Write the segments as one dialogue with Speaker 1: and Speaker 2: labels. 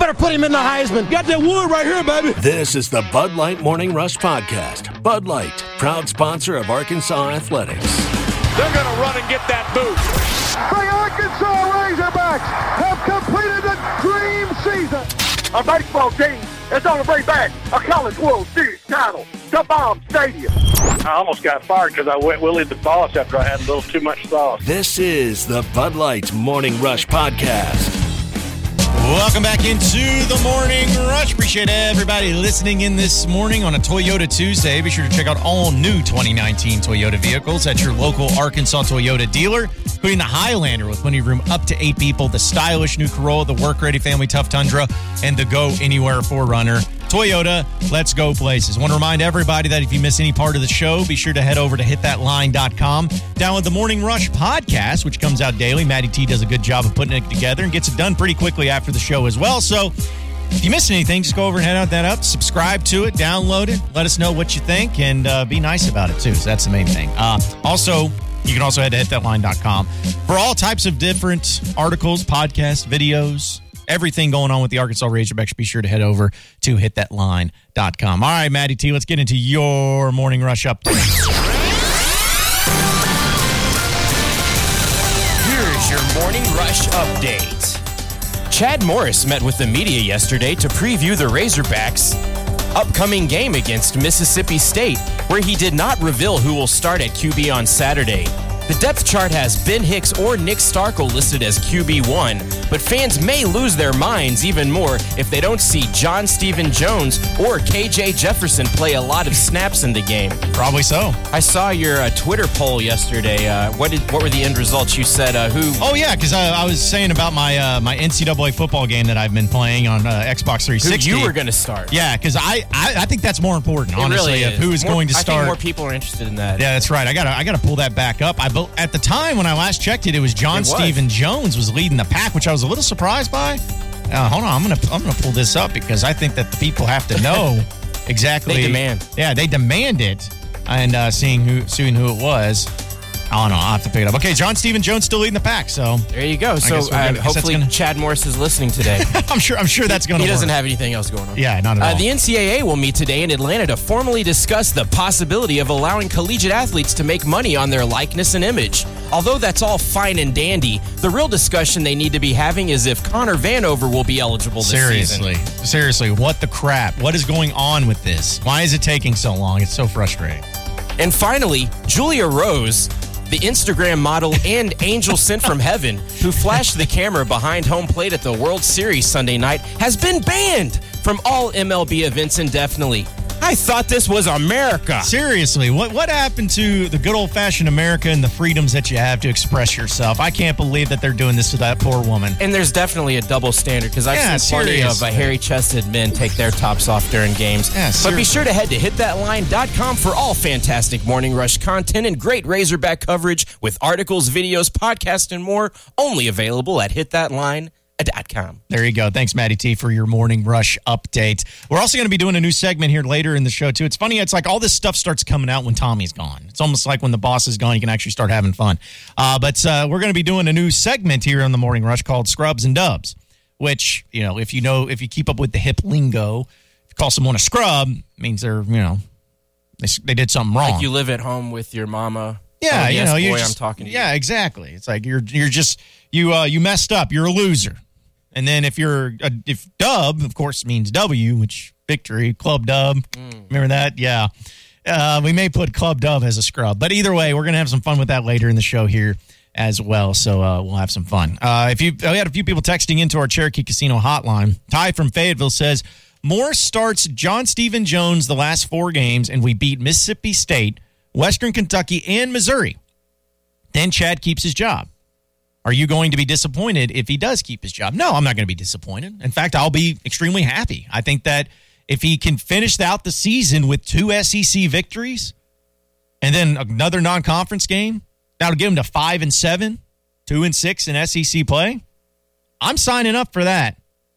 Speaker 1: better put him in the Heisman.
Speaker 2: Got that wood right here, baby.
Speaker 3: This is the Bud Light Morning Rush Podcast. Bud Light, proud sponsor of Arkansas Athletics.
Speaker 4: They're going to run and get that boot.
Speaker 5: The Arkansas Razorbacks have completed the dream season.
Speaker 6: A baseball team is on the way back a College World Series title to Baum Stadium.
Speaker 4: I almost got fired because I went Willie the Boss after I had a little too much sauce.
Speaker 3: This is the Bud Light Morning Rush Podcast.
Speaker 7: Welcome back into the Morning Rush. Appreciate everybody listening in this morning on a Toyota Tuesday. Be sure to check out all new 2019 Toyota vehicles at your local Arkansas Toyota dealer, including the Highlander with plenty of room up to 8 people, the stylish new Corolla, the work-ready family Tough Tundra, and the Go Anywhere 4Runner. Toyota, let's go places. I want to remind everybody that if you miss any part of the show, be sure to head over to hitthatline.com. Download the Morning Rush podcast, which comes out daily. Maddie T does a good job of putting it together and gets it done pretty quickly after the show as well. So if you missed anything, just go over and head out that up, subscribe to it, download it, let us know what you think, and be nice about it too. So that's the main thing. Also, you can also head to hitthatline.com for all types of different articles, podcasts, videos, everything going on with the Arkansas Razorbacks. Be sure to head over to hitthatline.com. All right, Maddie T, let's get into your Morning Rush update.
Speaker 8: Here's your Morning Rush update. Chad Morris met with the media yesterday to preview the Razorbacks' upcoming game against Mississippi State, where he did not reveal who will start at QB on Saturday. The depth chart has Ben Hicks or Nick Starkel listed as QB1, but fans may lose their minds even more if they don't see John Stephen Jones or KJ Jefferson play a lot of snaps in the game.
Speaker 7: Probably so.
Speaker 8: I saw your Twitter poll yesterday. What were the end results? You said who?
Speaker 7: Oh, yeah, because I was saying about my my NCAA football game that I've been playing on Xbox 360.
Speaker 8: Who you were going to start.
Speaker 7: Yeah, because I think that's more important, honestly,
Speaker 8: really
Speaker 7: of who is going to start.
Speaker 8: I think more people are interested in that.
Speaker 7: Yeah, that's right. I gotta pull that back up. At the time when I last checked it, it was John Stephen Jones was leading the pack, which I was a little surprised by. Hold on, I'm gonna pull this up because I think that the people have to know exactly.
Speaker 8: They demand.
Speaker 7: Yeah, they demand it, and seeing who it was. I don't know. I'll have to pick it up. Okay, John Stephen Jones still leading the pack. So
Speaker 8: there you go. So hopefully Chad Morris is listening today.
Speaker 7: I'm sure that's going to.
Speaker 8: He doesn't have anything else going on.
Speaker 7: Yeah, not at all.
Speaker 8: The NCAA will meet today in Atlanta to formally discuss the possibility of allowing collegiate athletes to make money on their likeness and image. Although that's all fine and dandy, the real discussion they need to be having is if Connor Vanover will be eligible this season.
Speaker 7: Seriously, what the crap? What is going on with this? Why is it taking so long? It's so frustrating.
Speaker 8: And finally, Julia Rose, the Instagram model and angel sent from heaven, who flashed the camera behind home plate at the World Series Sunday night, has been banned from all MLB events indefinitely. I thought this was America.
Speaker 7: Seriously, what happened to the good old-fashioned America and the freedoms that you have to express yourself? I can't believe that they're doing this to that poor woman.
Speaker 8: And there's definitely a double standard because I've seen plenty of hairy-chested men take their tops off during games.
Speaker 7: Yeah,
Speaker 8: but be sure to head to hitthatline.com for all fantastic Morning Rush content and great Razorback coverage with articles, videos, podcasts, and more, only available at hitthatline.com.
Speaker 7: There you go. Thanks, Maddie T, for your Morning Rush update. We're also going to be doing a new segment here later in the show, too. It's funny. It's like all this stuff starts coming out when Tommy's gone. It's almost like when the boss is gone, you can actually start having fun. But we're going to be doing a new segment here on the Morning Rush called Scrubs and Dubs, which, if you keep up with the hip lingo, if you call someone a scrub, it means they're, they did something wrong.
Speaker 8: Like you live at home with your mama.
Speaker 7: Yeah,
Speaker 8: I'm talking to you.
Speaker 7: Yeah, exactly. It's like you're just you messed up. You're a loser. And then if dub, of course, means W, which victory, club dub. Remember that? Yeah. We may put club dub as a scrub. But either way, we're going to have some fun with that later in the show here as well. So we'll have some fun. We had a few people texting into our Cherokee Casino hotline. Ty from Fayetteville says, Morris starts John Stephen Jones the last 4 games, and we beat Mississippi State, Western Kentucky, and Missouri. Then Chad keeps his job. Are you going to be disappointed if he does keep his job? No, I'm not going to be disappointed. In fact, I'll be extremely happy. I think that if he can finish out the season with 2 SEC victories and then another non-conference game, that'll get him to 5-7, 2-6 in SEC play. I'm signing up for that.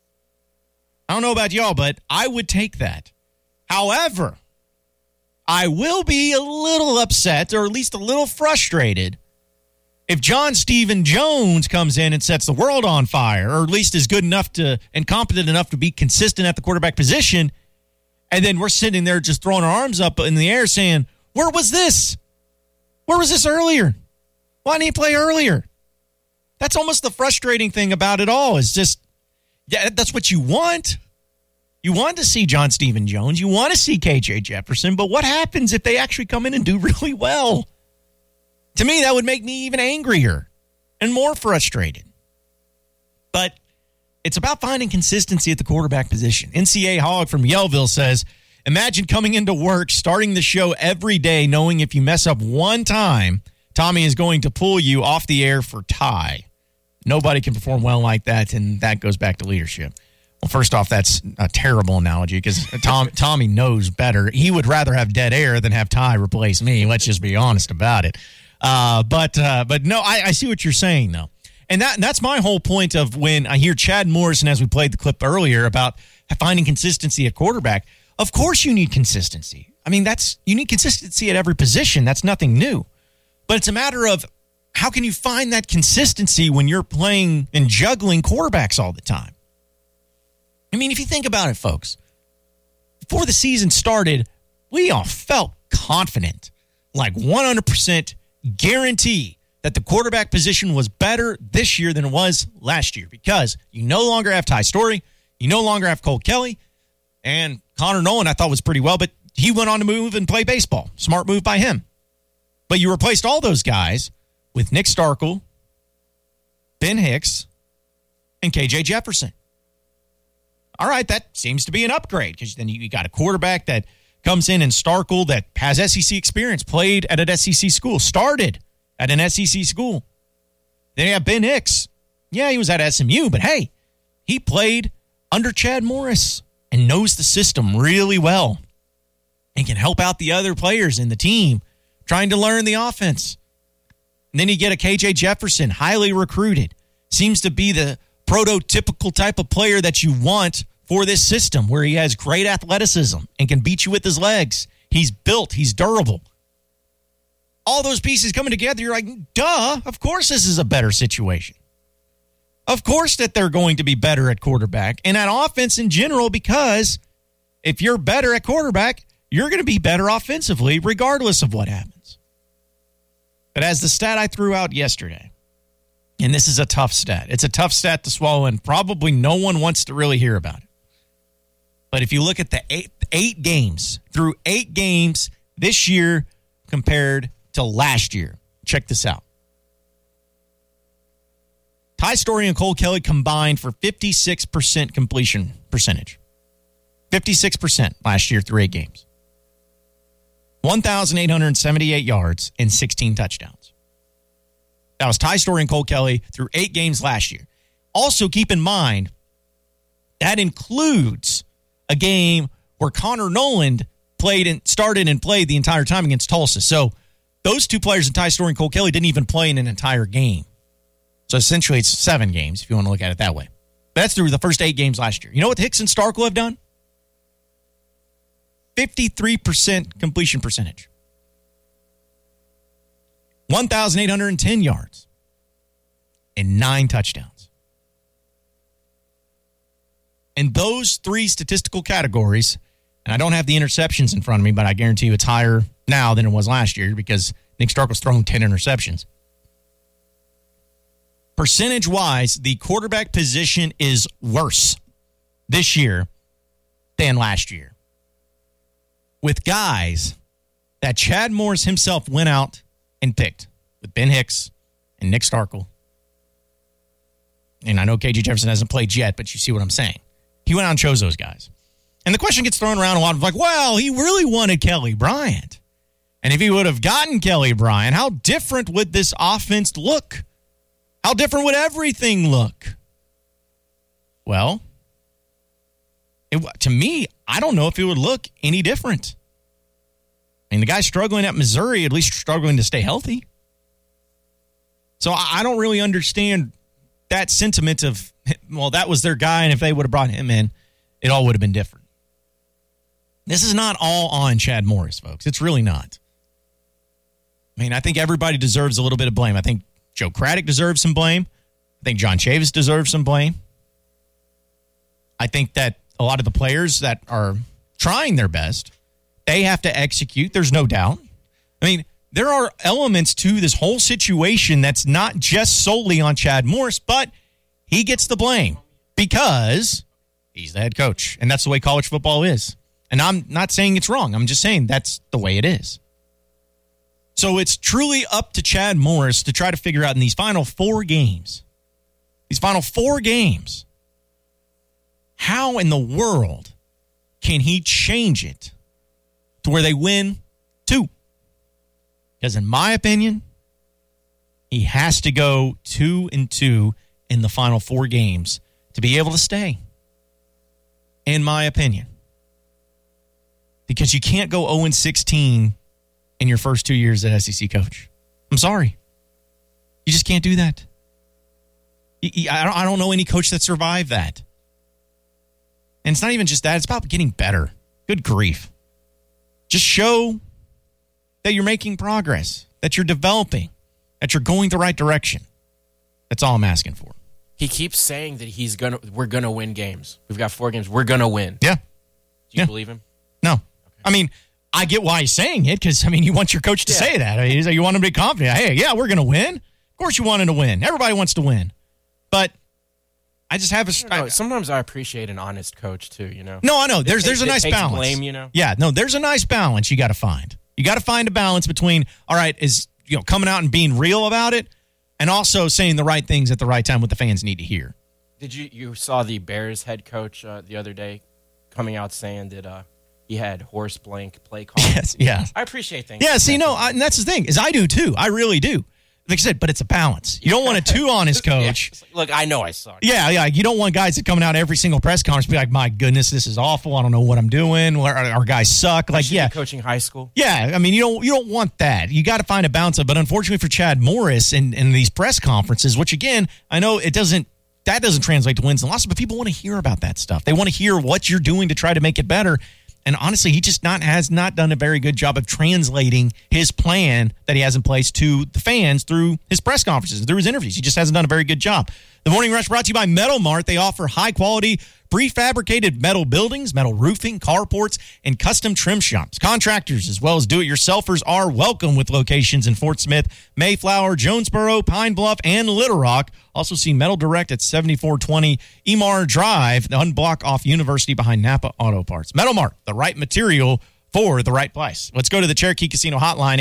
Speaker 7: I don't know about y'all, but I would take that. However, I will be a little upset or at least a little frustrated If John Stephen Jones comes in and sets the world on fire, or at least is good enough to and competent enough to be consistent at the quarterback position, and then we're sitting there just throwing our arms up in the air saying, where was this? Where was this earlier? Why didn't he play earlier? That's almost the frustrating thing about it all is just, yeah, that's what you want. You want to see John Stephen Jones. You want to see KJ Jefferson. But what happens if they actually come in and do really well? To me, that would make me even angrier and more frustrated. But it's about finding consistency at the quarterback position. NCA Hogg from Yellville says, imagine coming into work, starting the show every day, knowing if you mess up one time, Tommy is going to pull you off the air for tie. Nobody can perform well like that, and that goes back to leadership. Well, first off, that's a terrible analogy because Tommy knows better. He would rather have dead air than have Ty replace me. Let's just be honest about it. But no, I see what you're saying, though. And that's my whole point of when I hear Chad Morrison, as we played the clip earlier, about finding consistency at quarterback. Of course you need consistency. I mean, you need consistency at every position. That's nothing new. But it's a matter of how can you find that consistency when you're playing and juggling quarterbacks all the time? I mean, if you think about it, folks, before the season started, we all felt confident, like 100% guarantee that the quarterback position was better this year than it was last year because you no longer have Ty Storey, you no longer have Cole Kelly, and Connor Noland I thought was pretty well, but he went on to move and play baseball. Smart move by him. But you replaced all those guys with Nick Starkel, Ben Hicks, and KJ Jefferson. All right, that seems to be an upgrade because then you got a quarterback that comes in and Starkel that has SEC experience, played at an SEC school, started at an SEC school. Then you have Ben Hicks. Yeah, he was at SMU, but hey, he played under Chad Morris and knows the system really well and can help out the other players in the team trying to learn the offense. And then you get a KJ Jefferson, highly recruited, seems to be the prototypical type of player that you want for this system where he has great athleticism and can beat you with his legs. He's built. He's durable. All those pieces coming together, you're like, duh, of course this is a better situation. Of course that they're going to be better at quarterback and at offense in general because if you're better at quarterback, you're going to be better offensively regardless of what happens. But as the stat I threw out yesterday, and this is a tough stat. It's a tough stat to swallow, and probably no one wants to really hear about it. But if you look at the eight games, through 8 games this year compared to last year, check this out. Ty Storey and Cole Kelly combined for 56% completion percentage. 56% last year through 8 games. 1,878 yards and 16 touchdowns. That was Ty Storey and Cole Kelly through 8 games last year. Also, keep in mind, that includes a game where Connor Noland started and played the entire time against Tulsa. So those two players in Ty Storey and Cole Kelly didn't even play in an entire game. So essentially it's 7 games if you want to look at it that way. But that's through the first 8 games last year. You know what Hicks and Starkel have done? 53% completion percentage. 1,810 yards and 9 touchdowns. In those 3 statistical categories, and I don't have the interceptions in front of me, but I guarantee you it's higher now than it was last year because Nick Starkel's thrown 10 interceptions. Percentage-wise, the quarterback position is worse this year than last year. With guys that Chad Morris himself went out and picked, with Ben Hicks and Nick Starkel. And I know KJ Jefferson hasn't played yet, but you see what I'm saying. He went out and chose those guys. And the question gets thrown around a lot of like, well, he really wanted Kelly Bryant. And if he would have gotten Kelly Bryant, how different would this offense look? How different would everything look? Well, to me, I don't know if it would look any different. I mean, the guy's struggling at Missouri, at least struggling to stay healthy. So I don't really understand that sentiment of, well, that was their guy, and if they would have brought him in, it all would have been different. This is not all on Chad Morris, folks. It's really not. I mean, I think everybody deserves a little bit of blame. I think Joe Craddock deserves some blame. I think John Chavis deserves some blame. I think that a lot of the players that are trying their best, they have to execute. There's no doubt. I mean, there are elements to this whole situation that's not just solely on Chad Morris, but he gets the blame because he's the head coach, and that's the way college football is. And I'm not saying it's wrong. I'm just saying that's the way it is. So it's truly up to Chad Morris to try to figure out in these final 4 games, how in the world can he change it to where they win 2? Because in my opinion, he has to go 2-2 in the final 4 games to be able to stay. In my opinion. Because you can't go 0-16 in your first 2 years as SEC coach. I'm sorry. You just can't do that. I don't know any coach that survived that. And it's not even just that. It's about getting better. Good grief. Just show that you're making progress, that you're developing, that you're going the right direction. That's all I'm asking for.
Speaker 8: He keeps saying that we're gonna win games. We've got 4 games. We're gonna win.
Speaker 7: Yeah.
Speaker 8: Do you believe him?
Speaker 7: No. Okay. I mean, I get why he's saying it because, I mean, you want your coach to say that. I mean, you want him to be confident. Hey, yeah, we're going to win. Of course you want him to win. Everybody wants to win. But I just have
Speaker 8: sometimes I appreciate an honest coach, too, you know?
Speaker 7: No, I know. There's a nice balance.
Speaker 8: Blame, you know?
Speaker 7: Yeah, no, there's a nice balance you got to find. You got to find a balance between, all right, coming out and being real about it and also saying the right things at the right time what the fans need to hear.
Speaker 8: Did you saw the Bears head coach the other day coming out saying that he had horse blank play call?
Speaker 7: Yes, yeah.
Speaker 8: I appreciate things.
Speaker 7: Yeah, see, and that's the thing, is I do too. I really do. Like I said, but it's a balance. You don't want a too honest coach.
Speaker 8: Yeah. Look, I know I suck.
Speaker 7: Yeah. You don't want guys that coming out every single press conference be like, my goodness, this is awful. I don't know what I'm doing. Our guys suck. Like, yeah.
Speaker 8: Coaching high school.
Speaker 7: Yeah. I mean, you don't want that. You got to find a balance. But unfortunately for Chad Morris in these press conferences, which again, I know that doesn't translate to wins and losses, but people want to hear about that stuff. They want to hear what you're doing to try to make it better. And honestly, he just has not done a very good job of translating his plan that he has in place to the fans through his press conferences, through his interviews. He just hasn't done a very good job. The Morning Rush brought to you by Metal Mart. They offer high-quality, prefabricated metal buildings, metal roofing, carports, and custom trim shops. Contractors as well as do-it-yourselfers are welcome with locations in Fort Smith, Mayflower, Jonesboro, Pine Bluff, and Little Rock. Also see Metal Direct at 7420 Emar Drive, the unblock off University behind Napa Auto Parts. Metal Mart, the right material for the right price. Let's go to the Cherokee Casino hotline,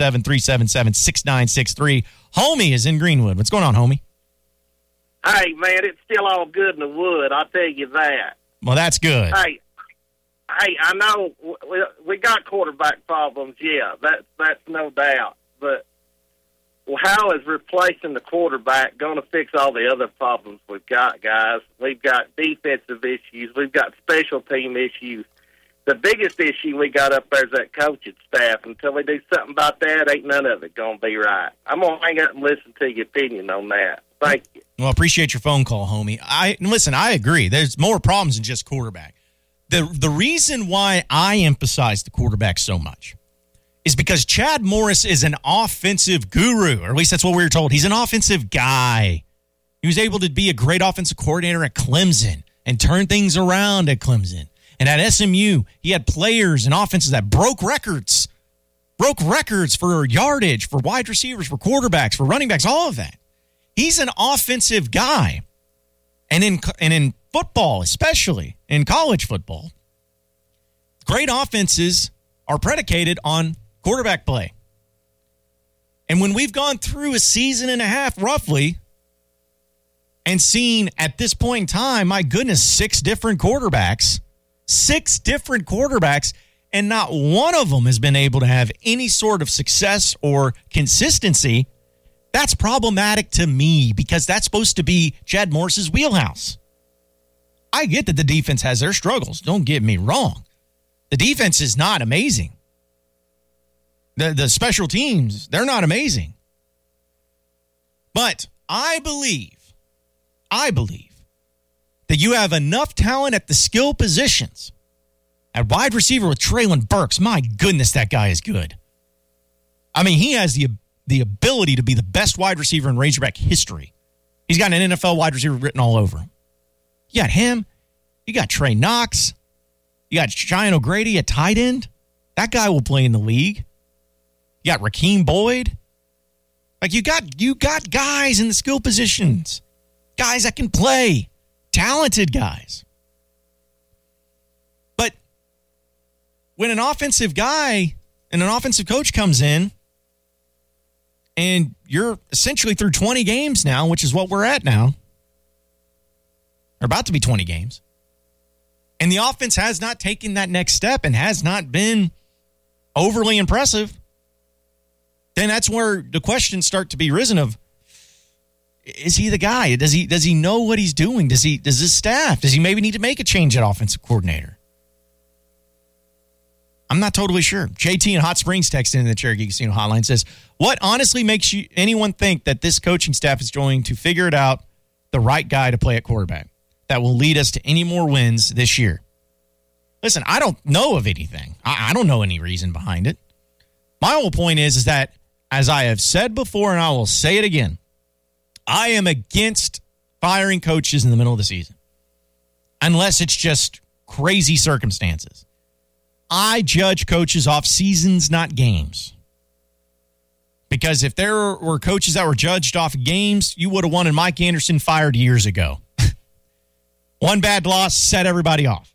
Speaker 7: 877-377-6963. Homie is in Greenwood. What's going on, homie?
Speaker 6: Hey, man, it's still all good in the wood, I'll tell you that.
Speaker 7: Well, that's good.
Speaker 6: Hey, I know we got quarterback problems, yeah, that's no doubt. But how is replacing the quarterback going to fix all the other problems we've got, guys? We've got defensive issues. We've got special team issues. The biggest issue we got up there is that coaching staff. Until we do something about that, ain't none of it going to be right. I'm going to hang up and listen to your opinion on that. Thank you.
Speaker 7: Well, appreciate your phone call, homie. I agree. There's more problems than just quarterback. The reason why I emphasize the quarterback so much is because Chad Morris is an offensive guru, or at least that's what we were told. He's an offensive guy. He was able to be a great offensive coordinator at Clemson and turn things around at Clemson. And at SMU, he had players and offenses that broke records for yardage, for wide receivers, for quarterbacks, for running backs, all of that. He's an offensive guy. And in football, especially in college football, great offenses are predicated on quarterback play. And when we've gone through a season and a half, roughly, and seen at this point in time, my goodness, 6 different quarterbacks, and not one of them has been able to have any sort of success or consistency, that's problematic to me because that's supposed to be Chad Morris's wheelhouse. I get that the defense has their struggles. Don't get me wrong. The defense is not amazing. The special teams, they're not amazing. But I believe that you have enough talent at the skill positions. At wide receiver with Treylon Burks, my goodness, that guy is good. I mean, he has the the ability to be the best wide receiver in Razorback history. He's got an NFL wide receiver written all over him. You got him. You got Trey Knox. You got Cheyenne O'Grady at tight end. That guy will play in the league. You got Rakeem Boyd. Like you got guys in the skill positions. Guys that can play. Talented guys. But when an offensive guy and an offensive coach comes in, and you're essentially through 20 games now, which is what we're at now. Or about to be 20 games. And the offense has not taken that next step and has not been overly impressive. Then that's where the questions start to be risen of, is he the guy? Does he know what he's doing? Does his staff? Does he maybe need to make a change at offensive coordinator? I'm not totally sure. JT in Hot Springs texted in the Cherokee Casino hotline, says, what honestly makes anyone think that this coaching staff is going to figure it out the right guy to play at quarterback that will lead us to any more wins this year? Listen, I don't know of anything. I don't know any reason behind it. My whole point is that, as I have said before, and I will say it again, I am against firing coaches in the middle of the season. Unless it's just crazy circumstances. I judge coaches off seasons, not games. Because if there were coaches that were judged off games, you would have wanted Mike Anderson fired years ago. One bad loss set everybody off.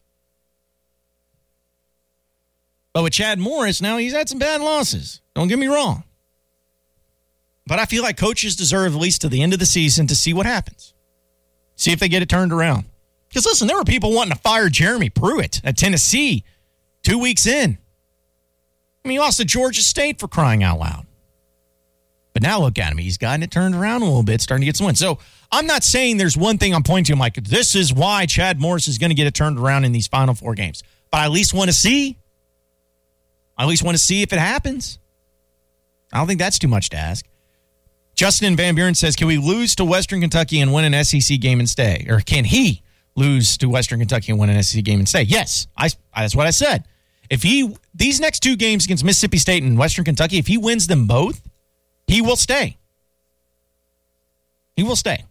Speaker 7: But with Chad Morris, now he's had some bad losses. Don't get me wrong. But I feel like coaches deserve at least to the end of the season to see what happens. See if they get it turned around. Because listen, there were people wanting to fire Jeremy Pruitt at Tennessee 2 weeks in. I mean, he lost to Georgia State for crying out loud. But now look at him. He's gotten it turned around a little bit, starting to get some wins. So I'm not saying there's one thing I'm pointing to. I'm like, this is why Chad Morris is going to get it turned around in these final 4 games. But I at least want to see. I at least want to see if it happens. I don't think that's too much to ask. Justin in Van Buren says, can we lose to Western Kentucky and win an SEC game and stay? Or can he lose to Western Kentucky and win an SEC game and stay? Yes, that's what I said. If these next 2 games against Mississippi State and Western Kentucky, if he wins them both, he will stay. He will stay.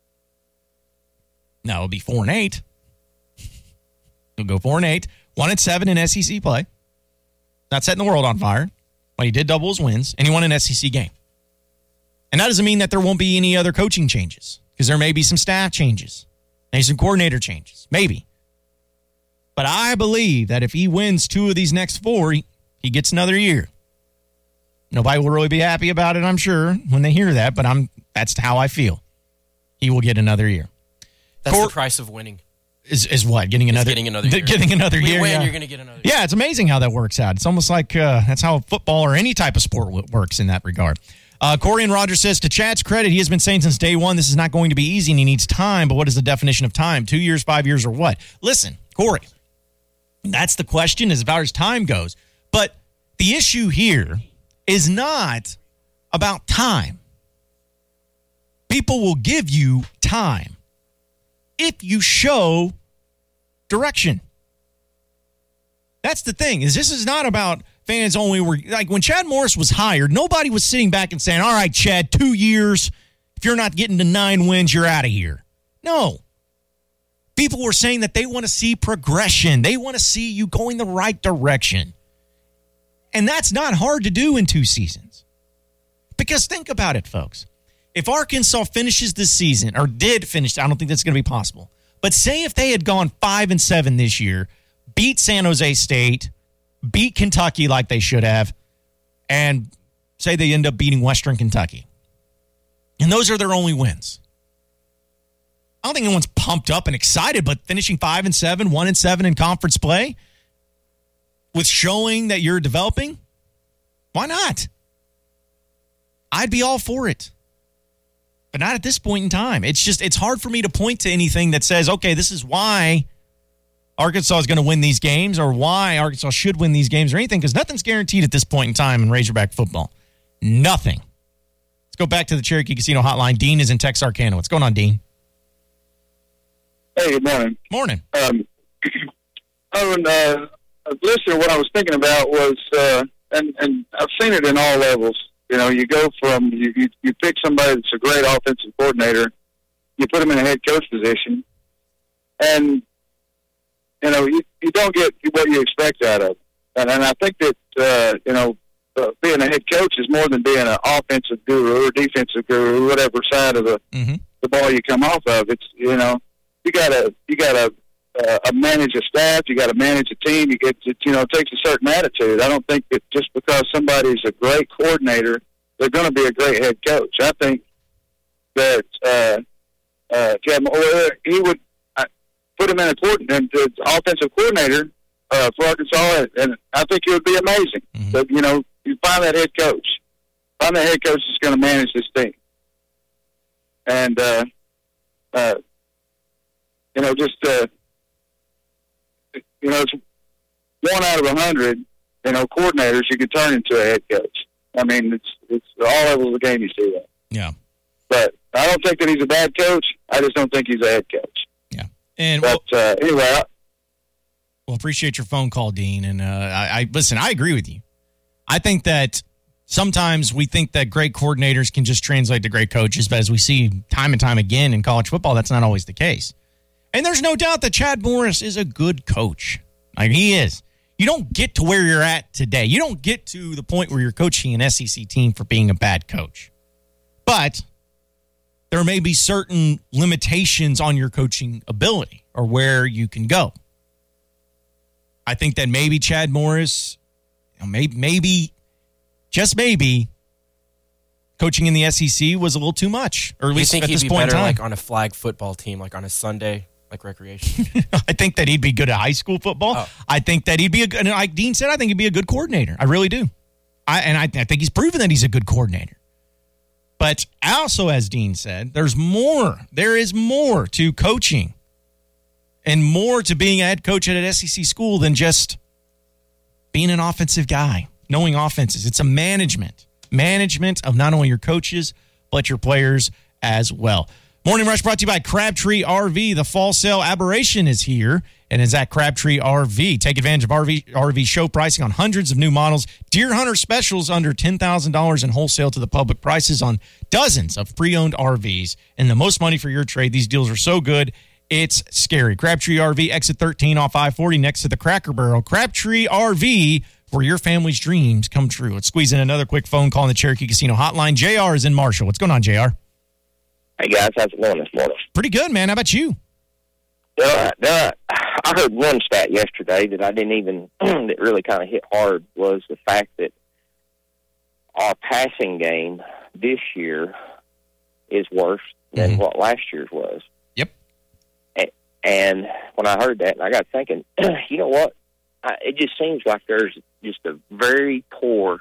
Speaker 7: Now it'll be 4-8. He'll go 4-8, 1-7 in SEC play. Not setting the world on fire, but he did double his wins, and he won an SEC game. And that doesn't mean that there won't be any other coaching changes, because there may be some staff changes, maybe some coordinator changes, maybe. But I believe that if he wins 2 of these next 4, he gets another year. Nobody will really be happy about it, I'm sure, when they hear that, but that's how I feel. He will get another year.
Speaker 8: That's the price of winning.
Speaker 7: Is what? Getting another year. Getting another year.
Speaker 8: You win,
Speaker 7: yeah.
Speaker 8: You're going to get another year.
Speaker 7: Yeah, it's amazing how that works out. It's almost like that's how football or any type of sport works in that regard. Corey and Roger says, to Chad's credit, he has been saying since day one, this is not going to be easy and he needs time. But what is the definition of time? 2 years, 5 years, or what? Listen, Corey, that's the question as far as time goes. But the issue here is not about time. People will give you time if you show direction. That's the thing, is this is not about fans only. Like when Chad Morris was hired, nobody was sitting back and saying, all right, Chad, 2 years. If you're not getting to 9 wins, you're out of here. No. People were saying that they want to see progression. They want to see you going the right direction. And that's not hard to do in 2 seasons. Because think about it, folks. If Arkansas finishes this season, or did finish, I don't think that's going to be possible. But say if they had gone 5-7 this year, beat San Jose State, beat Kentucky like they should have, and say they end up beating Western Kentucky. And those are their only wins. I don't think anyone's pumped up and excited, but finishing 5-7, 1-7 in conference play, with showing that you're developing, why not? I'd be all for it. But not at this point in time. It's hard for me to point to anything that says, okay, this is why Arkansas is going to win these games or why Arkansas should win these games or anything, because nothing's guaranteed at this point in time in Razorback football. Nothing. Let's go back to the Cherokee Casino hotline. Dean is in Texarkana. What's going on, Dean?
Speaker 1: Hey, good morning.
Speaker 7: Morning.
Speaker 1: Listening, what I was thinking about was, and I've seen it in all levels, you go from you pick somebody that's a great offensive coordinator, you put him in a head coach position, and you don't get what you expect out of it. And I think that being a head coach is more than being an offensive guru or defensive guru, whatever side of the ball you come off of. It's you gotta manage a staff, you gotta manage a team. It takes a certain attitude. I don't think that just because somebody's a great coordinator, they're going to be a great head coach. I think that he would put him in the offensive coordinator for Arkansas, and I think it would be amazing. But you find that head coach. Find that head coach that's going to manage this team. And, it's 1 out of 100, coordinators you can turn into a head coach. I mean, it's all levels of the game you see that.
Speaker 7: Yeah.
Speaker 1: But I don't think that he's a bad coach. I just don't think he's a head coach.
Speaker 7: Yeah. And
Speaker 1: anyway.
Speaker 7: Well, appreciate your phone call, Dean. And I agree with you. I think that sometimes we think that great coordinators can just translate to great coaches, but as we see time and time again in college football, that's not always the case. And there's no doubt that Chad Morris is a good coach. Like, he is. You don't get to where you're at today. You don't get to the point where you're coaching an SEC team for being a bad coach. But there may be certain limitations on your coaching ability or where you can go. I think that maybe Chad Morris, maybe, just maybe, coaching in the SEC was a little too much, or at least at this point in time.
Speaker 8: Like on a flag football team, like on a Sunday, like recreation.
Speaker 7: I think that he'd be good at high school football. Oh. I think that he'd be like Dean said, I think he'd be a good coordinator. I really do. I think he's proven that he's a good coordinator. But also, as Dean said, there's more. There is more to coaching and more to being a head coach at an SEC school than just being an offensive guy, knowing offenses. It's a management of not only your coaches, but your players as well. Morning Rush brought to you by Crabtree RV. The fall sale aberration is here and is at Crabtree RV. Take advantage of RV show pricing on hundreds of new models. Deer Hunter specials under $10,000 in wholesale to the public prices on dozens of pre-owned RVs. And the most money for your trade. These deals are so good, it's scary. Crabtree RV, exit 13 off I-40 next to the Cracker Barrel. Crabtree RV, where your family's dreams come true. Let's squeeze in another quick phone call on the Cherokee Casino hotline. JR is in Marshall. What's going on, JR?
Speaker 2: Hey, guys. How's it going this morning?
Speaker 7: Pretty good, man. How about you?
Speaker 2: I heard one stat yesterday that I didn't even, that really kind of hit hard, was the fact that our passing game this year is worse than what last year's was.
Speaker 7: Yep.
Speaker 2: And when I heard that, I got thinking, you know what? It just seems like there's just a very poor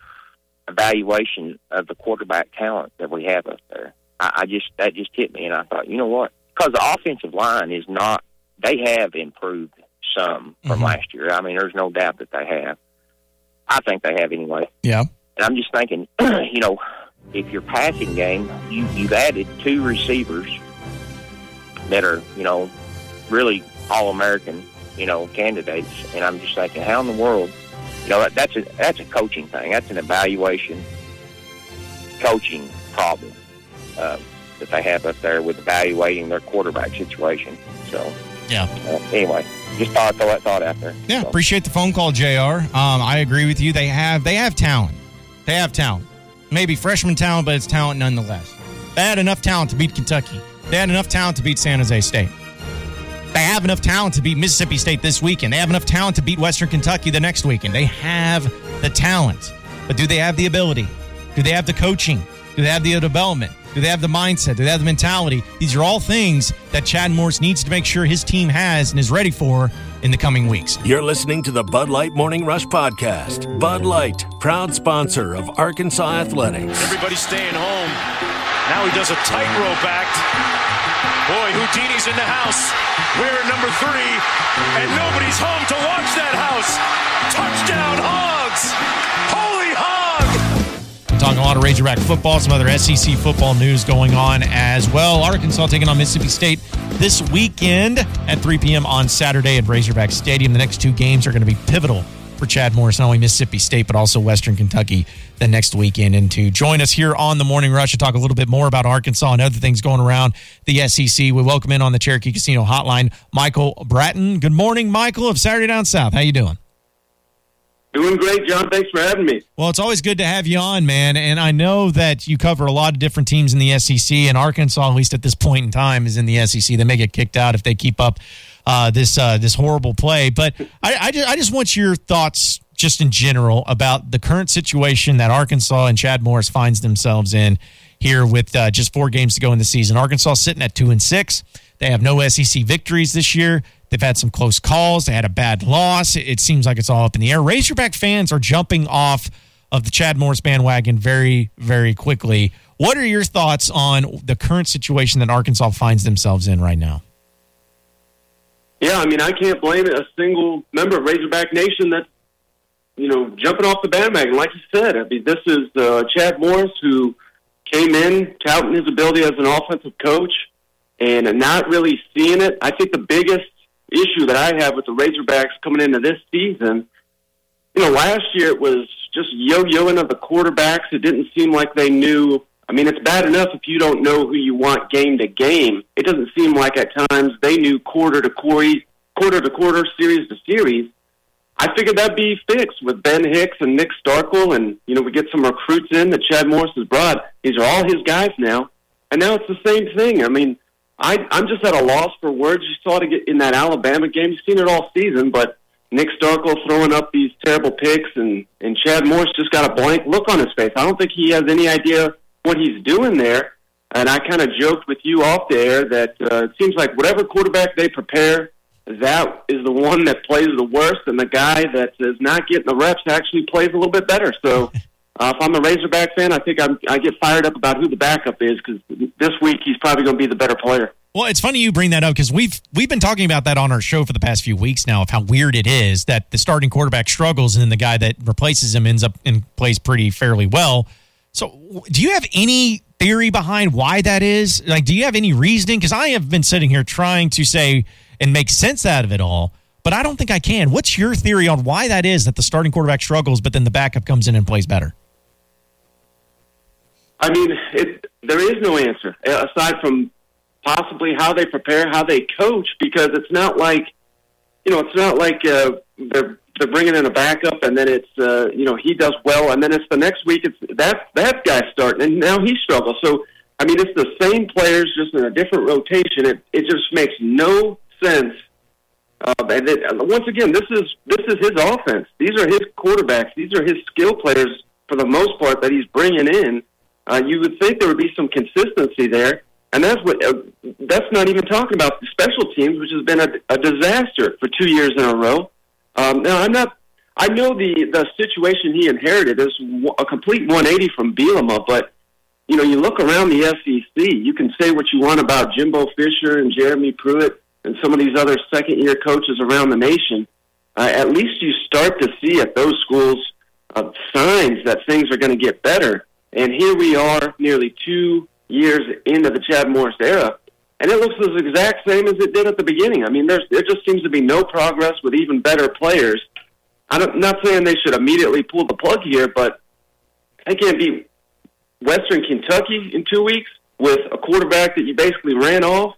Speaker 2: evaluation of the quarterback talent that we have up there. That just hit me, and I thought, you know what? Because the offensive line is not, they have improved some from last year. I mean, there's no doubt that they have. I think they have anyway.
Speaker 7: Yeah.
Speaker 2: And I'm just thinking, if your passing game, you've added 2 receivers that are, really All-American, candidates. And I'm just thinking, how in the world, that's a coaching thing. That's an evaluation coaching problem that they have up there with evaluating their quarterback situation. So,
Speaker 7: yeah.
Speaker 2: Anyway, just thought I'd throw that thought out there.
Speaker 7: Yeah, so. Appreciate the phone call, JR. I agree with you. They have talent. They have talent. Maybe freshman talent, but it's talent nonetheless. They had enough talent to beat Kentucky. They had enough talent to beat San Jose State. They have enough talent to beat Mississippi State this weekend. They have enough talent to beat Western Kentucky the next weekend. They have the talent. But do they have the ability? Do they have the coaching? Do they have the development? Do they have the mindset? Do they have the mentality? These are all things that Chad Morris needs to make sure his team has and is ready for in the coming weeks.
Speaker 3: You're listening to the Bud Light Morning Rush Podcast. Bud Light, proud sponsor of Arkansas Athletics.
Speaker 9: Everybody's staying home. Now he does a tightrope act. Boy, Houdini's in the house. We're number 3, and nobody's home to watch that house. Touchdown, Hogs! Holy Hog!
Speaker 7: Talking a lot of Razorback football, some other SEC football news going on as well. Arkansas taking on Mississippi State this weekend at 3 p.m. on Saturday at Razorback Stadium. The next 2 games are going to be pivotal for Chad Morris, not only Mississippi State, but also Western Kentucky the next weekend. And to join us here on the Morning Rush to talk a little bit more about Arkansas and other things going around the SEC, we welcome in on the Cherokee Casino Hotline, Michael Bratton. Good morning, Michael, of Saturday Down South. How you doing?
Speaker 10: Doing great, John. Thanks for having me.
Speaker 7: Well, it's always good to have you on, man. And I know that you cover a lot of different teams in the SEC, and Arkansas, at least at this point in time, is in the SEC. They may get kicked out if they keep up this horrible play. But I just want your thoughts just in general about the current situation that Arkansas and Chad Morris finds themselves in here with just 4 games to go in the season. Arkansas sitting at 2-6. They have no SEC victories this year. They've had some close calls. They had a bad loss. It seems like it's all up in the air. Razorback fans are jumping off of the Chad Morris bandwagon very, very quickly. What are your thoughts on the current situation that Arkansas finds themselves in right now?
Speaker 10: Yeah, I mean, I can't blame a single member of Razorback Nation that's, jumping off the bandwagon. Like you said, I mean, this is Chad Morris, who came in touting his ability as an offensive coach and not really seeing it. I think the biggest issue that I have with the Razorbacks coming into this season, last year it was just yo-yoing of the quarterbacks. It didn't seem like they knew. I mean, it's bad enough if you don't know who you want game to game. It doesn't seem like at times they knew quarter to quarter, series to series. I figured that'd be fixed with Ben Hicks and Nick Starkel, and, we get some recruits in that Chad Morris has brought. These are all his guys now. And now it's the same thing. I mean, I'm just at a loss for words. You saw it in that Alabama game. You've seen it all season, but Nick Starkel throwing up these terrible picks, and Chad Morris just got a blank look on his face. I don't think he has any idea what he's doing there. And I kind of joked with you off the air that it seems like whatever quarterback they prepare, that is the one that plays the worst, and the guy that is not getting the reps actually plays a little bit better. So if I'm a Razorback fan, I think I get fired up about who the backup is, because this week he's probably going to be the better player.
Speaker 7: Well, it's funny you bring that up, because we've been talking about that on our show for the past few weeks now, of how weird it is that the starting quarterback struggles and then the guy that replaces him ends up and plays pretty fairly well. So do you have any theory behind why that is? Like, do you have any reasoning? Because I have been sitting here trying to say and make sense out of it all, but I don't think I can. What's your theory on why that is, that the starting quarterback struggles, but then the backup comes in and plays better?
Speaker 10: I mean, there is no answer aside from possibly how they prepare, how they coach, because it's not like, they're bringing in a backup and then it's, he does well, and then it's the next week it's that guy starting and now he struggles. So, I mean, it's the same players just in a different rotation. It just makes no sense. And once again, this is his offense. These are his quarterbacks. These are his skill players for the most part that he's bringing in. You would think there would be some consistency there, and that's not even talking about the special teams, which has been a disaster for 2 years in a row. Now, I know the situation he inherited is a complete 180 from Bielema, but you look around the SEC, you can say what you want about Jimbo Fisher and Jeremy Pruitt and some of these other second-year coaches around the nation. At least you start to see at those schools signs that things are going to get better. And here we are nearly 2 years into the Chad Morris era, and it looks as exact same as it did at the beginning. I mean, there just seems to be no progress with even better players. I'm not saying they should immediately pull the plug here, but they can't beat Western Kentucky in 2 weeks with a quarterback that you basically ran off.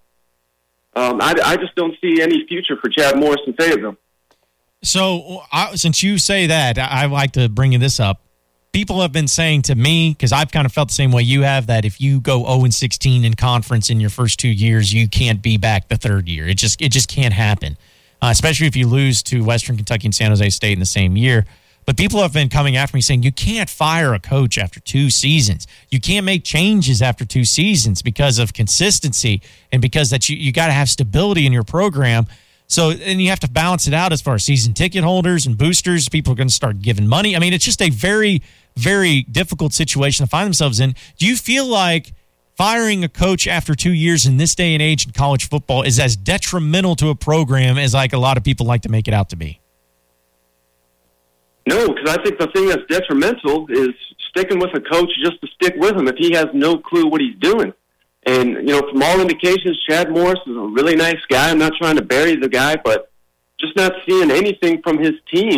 Speaker 10: I just don't see any future for Chad Morris in Fayetteville.
Speaker 7: So, since you say that, I like to bring this up. People have been saying to me, because I've kind of felt the same way you have, that if you go 0-16 in conference in your first 2 years, you can't be back the third year. It just can't happen, especially if you lose to Western Kentucky and San Jose State in the same year. But people have been coming after me saying you can't fire a coach after 2 seasons. You can't make changes after 2 seasons because of consistency and because that you got to have stability in your program. So, and you have to balance it out as far as season ticket holders and boosters. People are going to start giving money. I mean, it's just a very, very difficult situation to find themselves in. Do you feel like firing a coach after 2 years in this day and age in college football is as detrimental to a program as like a lot of people like to make it out to be?
Speaker 10: No, because I think the thing that's detrimental is sticking with a coach just to stick with him if he has no clue what he's doing. And, from all indications, Chad Morris is a really nice guy. I'm not trying to bury the guy, but just not seeing anything from his teams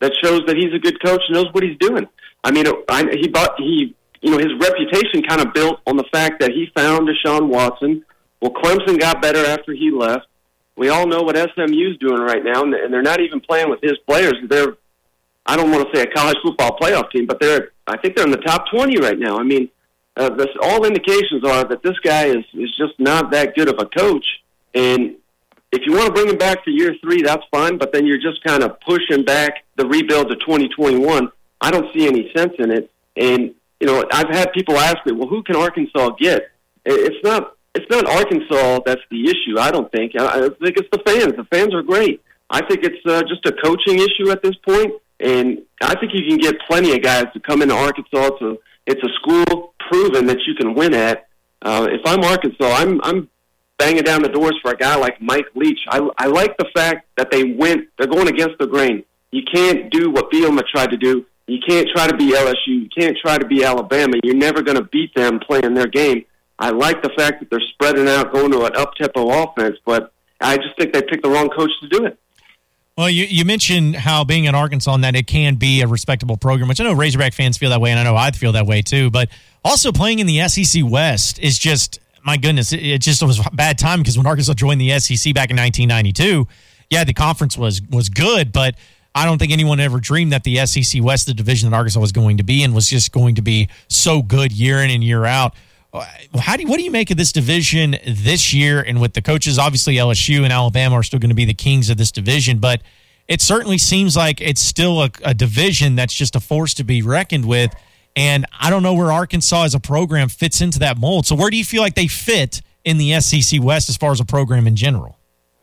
Speaker 10: that shows that he's a good coach and knows what he's doing. I mean, his reputation kind of built on the fact that he found Deshaun Watson. Well, Clemson got better after he left. We all know what SMU's doing right now, and they're not even playing with his players. They're, I don't want to say a college football playoff team, but I think they're in the top 20 right now. I mean, all indications are that this guy is just not that good of a coach. And if you want to bring him back for year 3, that's fine, but then you're just kind of pushing back the rebuild to 2021. I don't see any sense in it. And, I've had people ask me, well, who can Arkansas get? It's not Arkansas that's the issue, I don't think. I think it's the fans. The fans are great. I think it's just a coaching issue at this point, and I think you can get plenty of guys to come into Arkansas. It's a school proven that you can win at. If I'm Arkansas, I'm banging down the doors for a guy like Mike Leach. I like the fact that they're going against the grain. You can't do what Bielema tried to do. You can't try to be LSU. You can't try to be Alabama. You're never going to beat them playing their game. I like the fact that they're spreading out, going to an up-tempo offense, but I just think they picked the wrong coach to do it.
Speaker 7: Well, you mentioned how being in Arkansas and that it can be a respectable program, which I know Razorback fans feel that way, and I know I'd feel that way too, but also playing in the SEC West is just, my goodness, it just was a bad time because when Arkansas joined the SEC back in 1992, yeah, the conference was good, but I don't think anyone ever dreamed that the SEC West, the division that Arkansas was going to be in, was just going to be so good year in and year out. What do you make of this division this year? And with the coaches, obviously LSU and Alabama are still going to be the kings of this division, but it certainly seems like it's still a division that's just a force to be reckoned with. And I don't know where Arkansas as a program fits into that mold. So where do you feel like they fit in the SEC West as far as a program in general?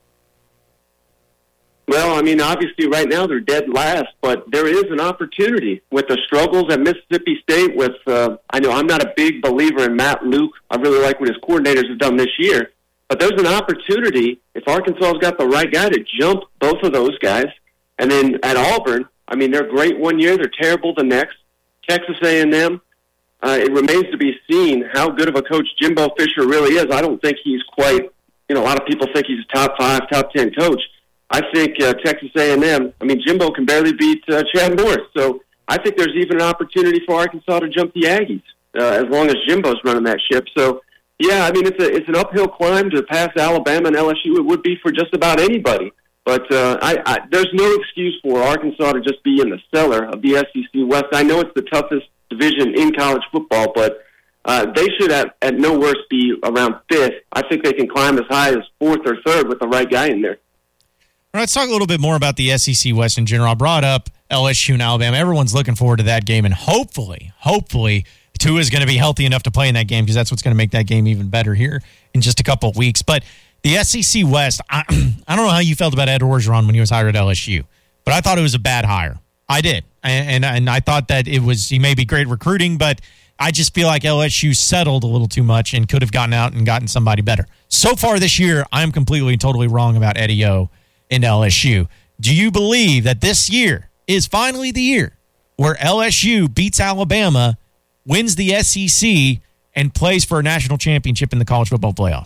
Speaker 10: Well, I mean, obviously right now they're dead last, but there is an opportunity with the struggles at Mississippi State with, I know I'm not a big believer in Matt Luke. I really like what his coordinators have done this year, but there's an opportunity if Arkansas's got the right guy to jump both of those guys. And then at Auburn, I mean, they're great one year, they're terrible the next. Texas A&M, it remains to be seen how good of a coach Jimbo Fisher really is. I don't think he's quite, a lot of people think he's a top 5, top 10 coach. I think Texas A&M, I mean, Jimbo can barely beat Chad Morris. So I think there's even an opportunity for Arkansas to jump the Aggies as long as Jimbo's running that ship. So, yeah, I mean, it's an uphill climb to pass Alabama and LSU. It would be for just about anybody. But there's no excuse for Arkansas to just be in the cellar of the SEC West. I know it's the toughest division in college football, but they should at no worse be around 5th. I think they can climb as high as 4th or 3rd with the right guy in there.
Speaker 7: All right, let's talk a little bit more about the SEC West in general. I brought up LSU and Alabama. Everyone's looking forward to that game, and hopefully, Tua is going to be healthy enough to play in that game because that's what's going to make that game even better here in just a couple of weeks. But the SEC West, I don't know how you felt about Ed Orgeron when he was hired at LSU, but I thought it was a bad hire. I did, and I thought that he may be great recruiting, but I just feel like LSU settled a little too much and could have gotten out and gotten somebody better. So far this year, I'm completely and totally wrong about Eddie O in LSU. Do you believe that this year is finally the year where LSU beats Alabama, wins the SEC, and plays for a national championship in the college football playoff?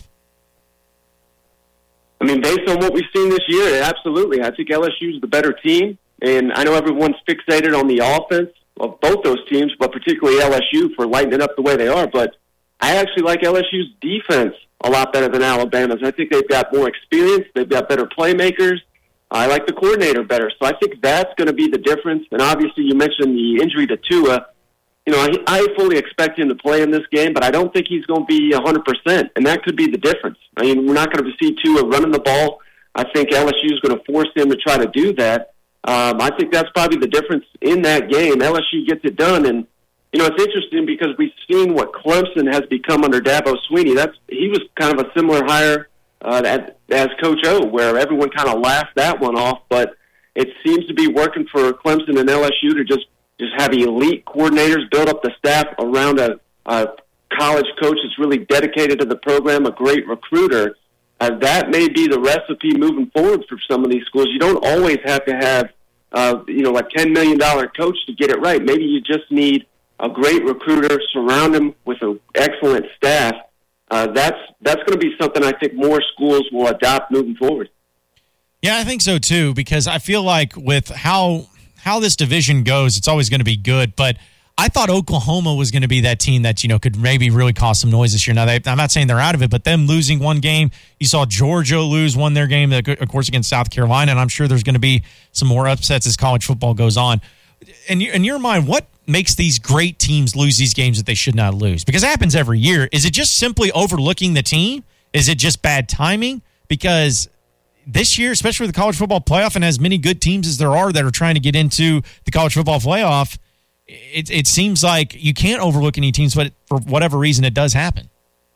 Speaker 10: I mean, based on what we've seen this year, absolutely. I think LSU's the better team, and I know everyone's fixated on the offense of both those teams, but particularly LSU for lighting it up the way they are. But I actually like LSU's defense a lot better than Alabama's. I think they've got more experience. They've got better playmakers. I like the coordinator better. So I think that's going to be the difference. And obviously you mentioned the injury to Tua. I fully expect him to play in this game, but I don't think he's going to be 100%, and that could be the difference. I mean, we're not going to see Tua running the ball. I think LSU is going to force him to try to do that. I think that's probably the difference in that game. LSU gets it done, and it's interesting because we've seen what Clemson has become under Dabo Swinney. He was kind of a similar hire as Coach O, where everyone kind of laughed that one off, but it seems to be working for Clemson and LSU to just have elite coordinators, build up the staff around a college coach that's really dedicated to the program, a great recruiter. That may be the recipe moving forward for some of these schools. You don't always have to have, like $10 million coach to get it right. Maybe you just need a great recruiter, surround him with an excellent staff. That's going to be something I think more schools will adopt moving forward.
Speaker 7: Yeah, I think so too, because I feel like with how how this division goes, it's always going to be good. But I thought Oklahoma was going to be that team that, could maybe really cause some noise this year. Now, I'm not saying they're out of it, but them losing one game, you saw Georgia won their game, of course, against South Carolina, and I'm sure there's going to be some more upsets as college football goes on. In your mind, what makes these great teams lose these games that they should not lose? Because it happens every year. Is it just simply overlooking the team? Is it just bad timing? Because this year, especially with the college football playoff and as many good teams as there are that are trying to get into the college football playoff, it seems like you can't overlook any teams, but for whatever reason, it does happen.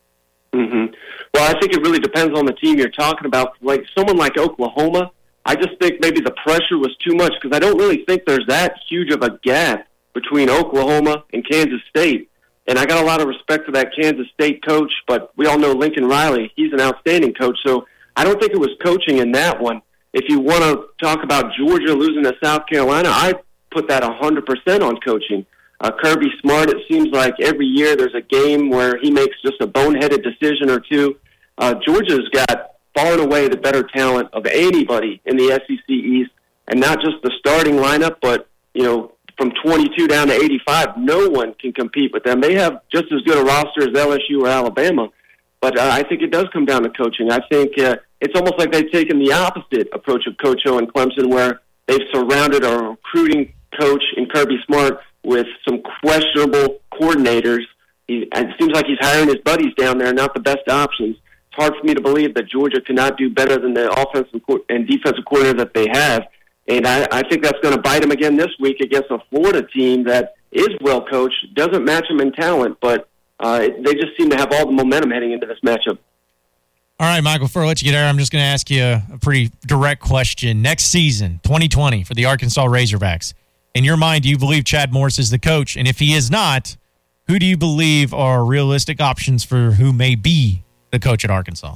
Speaker 10: Mm-hmm. Well, I think it really depends on the team you're talking about. Like someone like Oklahoma, I just think maybe the pressure was too much because I don't really think there's that huge of a gap between Oklahoma and Kansas State. And I got a lot of respect for that Kansas State coach, but we all know Lincoln Riley. He's an outstanding coach, so I don't think it was coaching in that one. If you want to talk about Georgia losing to South Carolina, I put that 100% on coaching. Kirby Smart, it seems like every year there's a game where he makes just a boneheaded decision or two. Georgia's got far and away the better talent of anybody in the SEC East, and not just the starting lineup, but, from 22 down to 85, no one can compete with them. They have just as good a roster as LSU or Alabama, but I think it does come down to coaching. I think it's almost like they've taken the opposite approach of Coach O and Clemson, where they've surrounded a recruiting coach in Kirby Smart with some questionable coordinators. It seems like he's hiring his buddies down there, not the best options. It's hard for me to believe that Georgia cannot do better than the offensive and defensive coordinator that they have. And I think that's going to bite them again this week against a Florida team that is well coached, doesn't match them in talent, but they just seem to have all the momentum heading into this matchup.
Speaker 7: All right, Michael, before I let you get there, I'm just going to ask you a pretty direct question. Next season, 2020, for the Arkansas Razorbacks, in your mind, do you believe Chad Morris is the coach? And if he is not, who do you believe are realistic options for who may be the coach at Arkansas?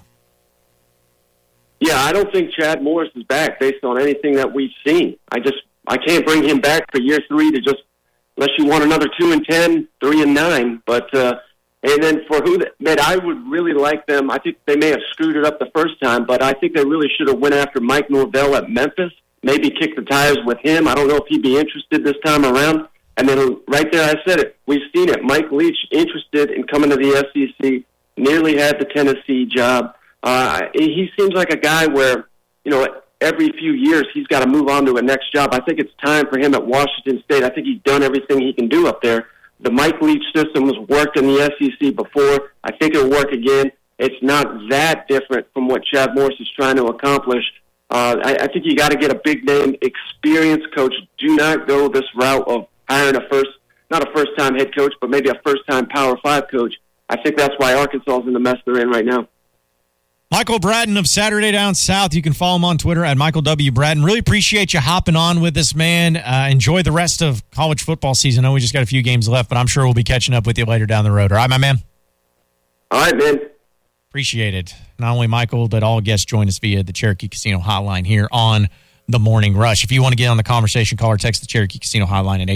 Speaker 10: Yeah, I don't think Chad Morris is back based on anything that we've seen. I can't bring him back for year 3 to just, unless you want another 2-10, 3-9. But and then for who that I would really like them, I think they may have screwed it up the first time, but I think they really should have went after Mike Norvell at Memphis. Maybe kick the tires with him. I don't know if he'd be interested this time around. And then right there, I said it. We've seen it. Mike Leach interested in coming to the SEC, nearly had the Tennessee job. He seems like a guy where, every few years he's got to move on to a next job. I think it's time for him at Washington State. I think he's done everything he can do up there. The Mike Leach system has worked in the SEC before. I think it'll work again. It's not that different from what Chad Morris is trying to accomplish. I think you got to get a big-name, experienced coach. Do not go this route of hiring not a first-time head coach, but maybe a first-time Power 5 coach. I think that's why Arkansas is in the mess they're in right now.
Speaker 7: Michael Bratton of Saturday Down South. You can follow him on Twitter at Michael W. Bratton. Really appreciate you hopping on with us, man. Enjoy the rest of college football season. I know we just got a few games left, but I'm sure we'll be catching up with you later down the road. All right, my man?
Speaker 10: All right, man. Appreciate
Speaker 7: it. Not only Michael, but all guests join us via the Cherokee Casino hotline here on The Morning Rush. If you want to get on the conversation, call or text the Cherokee Casino hotline at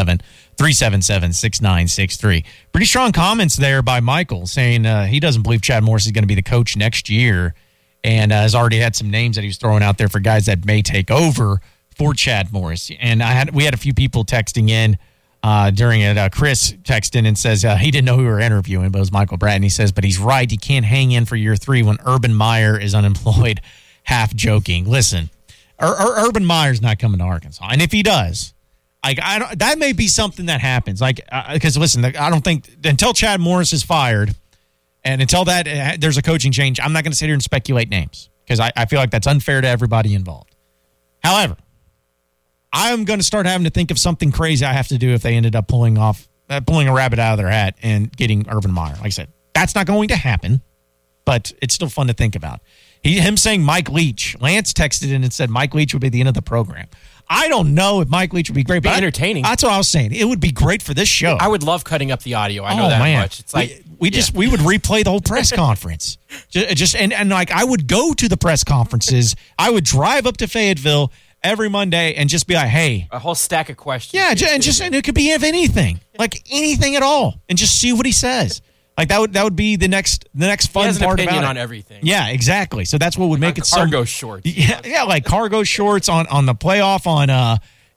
Speaker 7: 877-377-6963. Pretty strong comments there by Michael saying he doesn't believe Chad Morris is going to be the coach next year, and has already had some names that he was throwing out there for guys that may take over for Chad Morris. And we had a few people texting in during it. Chris texted in and says he didn't know who we were interviewing, but it was Michael Bratton. He says, but he's right. You can't hang in for year 3 when Urban Meyer is unemployed. Half joking. Listen, Urban Meyer's not coming to Arkansas. And if he does, that may be something that happens. Because listen, I don't think until Chad Morris is fired and until that there's a coaching change, I'm not going to sit here and speculate names because I feel like that's unfair to everybody involved. However, I'm going to start having to think of something crazy I have to do if they ended up pulling a rabbit out of their hat and getting Urban Meyer. Like I said, that's not going to happen, but it's still fun to think about. Him saying Mike Leach. Lance texted in and said Mike Leach would be the end of the program. I don't know if Mike Leach would be great, but
Speaker 8: entertaining.
Speaker 7: That's what I was saying. It would be great for this show.
Speaker 8: I would love cutting up the audio. I know that much. It's like
Speaker 7: we would replay the whole press conference. And I would go to the press conferences. I would drive up to Fayetteville every Monday and just be like, hey,
Speaker 8: a whole stack of questions.
Speaker 7: Yeah, and it could be of anything, like anything at all, and just see what he says. Like that would be the next fun part about it. He has an
Speaker 8: opinion on everything.
Speaker 7: Yeah, exactly. So that's what would make it
Speaker 8: cargo shorts.
Speaker 7: Yeah, like cargo shorts on the playoff, on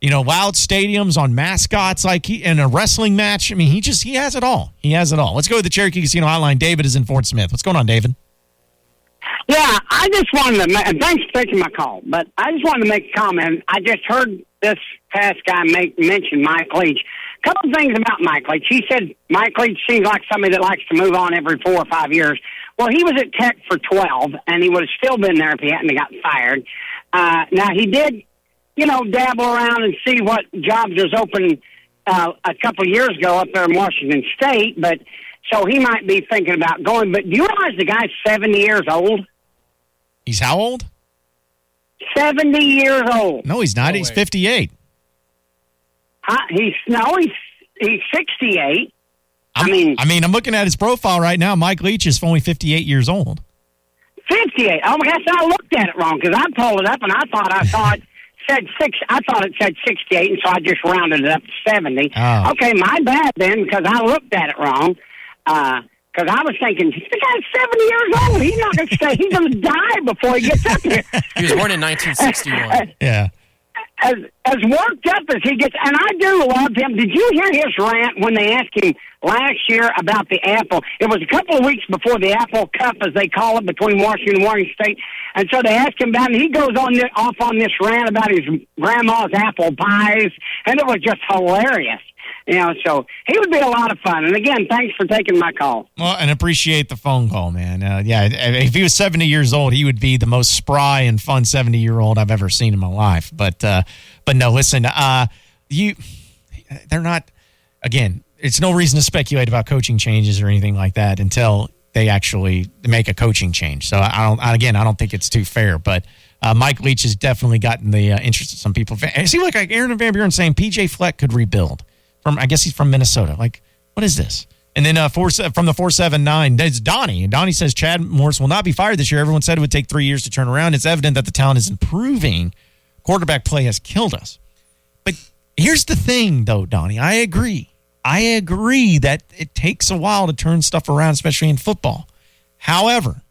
Speaker 7: loud stadiums on mascots in a wrestling match. I mean, he has it all. He has it all. Let's go to the Cherokee Casino Hotline. David is in Fort Smith. What's going on, David?
Speaker 11: Yeah, I just wanted to, and thanks for taking my call, but I just wanted to make a comment. I just heard this past guy mention Mike Leach. A couple of things about Mike Leach. He said Mike Leach seems like somebody that likes to move on every 4 or 5 years. Well, he was at Tech for 12, and he would have still been there if he hadn't got fired. Now, he did, dabble around and see what jobs was open a couple of years ago up there in Washington State, but so he might be thinking about going. But do you realize the guy's 70 years old?
Speaker 7: He's how old?
Speaker 11: 70 years old.
Speaker 7: No, he's not. He's 58.
Speaker 11: He's 68.
Speaker 7: I'm looking at his profile right now. Mike Leach is only 58 years old.
Speaker 11: 58. Oh my gosh, I looked at it wrong because I pulled it up and I thought it said 6. I thought it said 68, and so I just rounded it up to 70.
Speaker 7: Oh.
Speaker 11: Okay, my bad then because I looked at it wrong. Because I was thinking, the guy's 70 years old. He's not going to stay. He's going to die before he gets up here.
Speaker 8: He was born in 1961.
Speaker 7: Yeah.
Speaker 11: As worked up as he gets, and I do love him. Did you hear his rant when they asked him last year about the Apple? It was a couple of weeks before the Apple Cup, as they call it, between Washington and Washington State. And so they asked him about it, and he goes off on this rant about his grandma's apple pies, and it was just hilarious. So he would be a lot of fun. And again, thanks for taking my call.
Speaker 7: Well, and appreciate the phone call, man. If he was 70 years old, he would be the most spry and fun 70-year-old I've ever seen in my life. But no, listen, they're not. Again, it's no reason to speculate about coaching changes or anything like that until they actually make a coaching change. So I don't think it's too fair. But Mike Leach has definitely gotten the interest of some people. It seems like Aaron Van Buren saying PJ Fleck could rebuild. I guess he's from Minnesota. Like, what is this? And then from the 479, it's Donnie. And Donnie says Chad Morris will not be fired this year. Everyone said it would take 3 years to turn around. It's evident that the talent is improving. Quarterback play has killed us. But here's the thing, though, Donnie. I agree that it takes a while to turn stuff around, especially in football. However,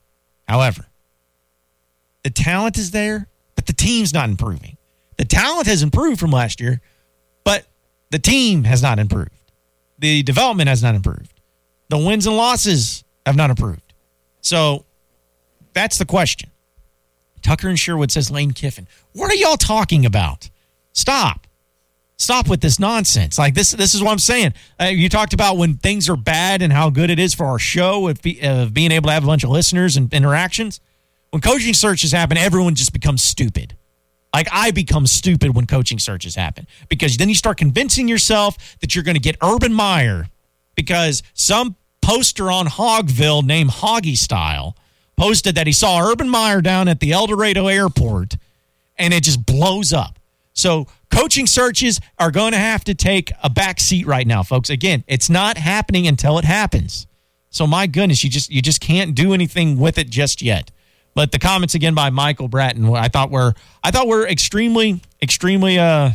Speaker 7: the talent is there, but the team's not improving. The talent has improved from last year, but the team has not improved. The development has not improved. The wins and losses have not improved. So that's the question. Tucker and Sherwood says Lane Kiffin. What are y'all talking about? Stop with this nonsense. Like this is what I'm saying. You talked about when things are bad and how good it is for our show of being able to have a bunch of listeners and interactions. When coaching searches happen, everyone just becomes stupid. Like, I become stupid when coaching searches happen because then you start convincing yourself that you're going to get Urban Meyer because some poster on Hogville named Hoggy Style posted that he saw Urban Meyer down at the El Dorado airport, and it just blows up. So coaching searches are going to have to take a back seat right now, folks. Again, it's not happening until it happens. So my goodness, you just can't do anything with it just yet. But the comments again by Michael Bratton, I thought were extremely, extremely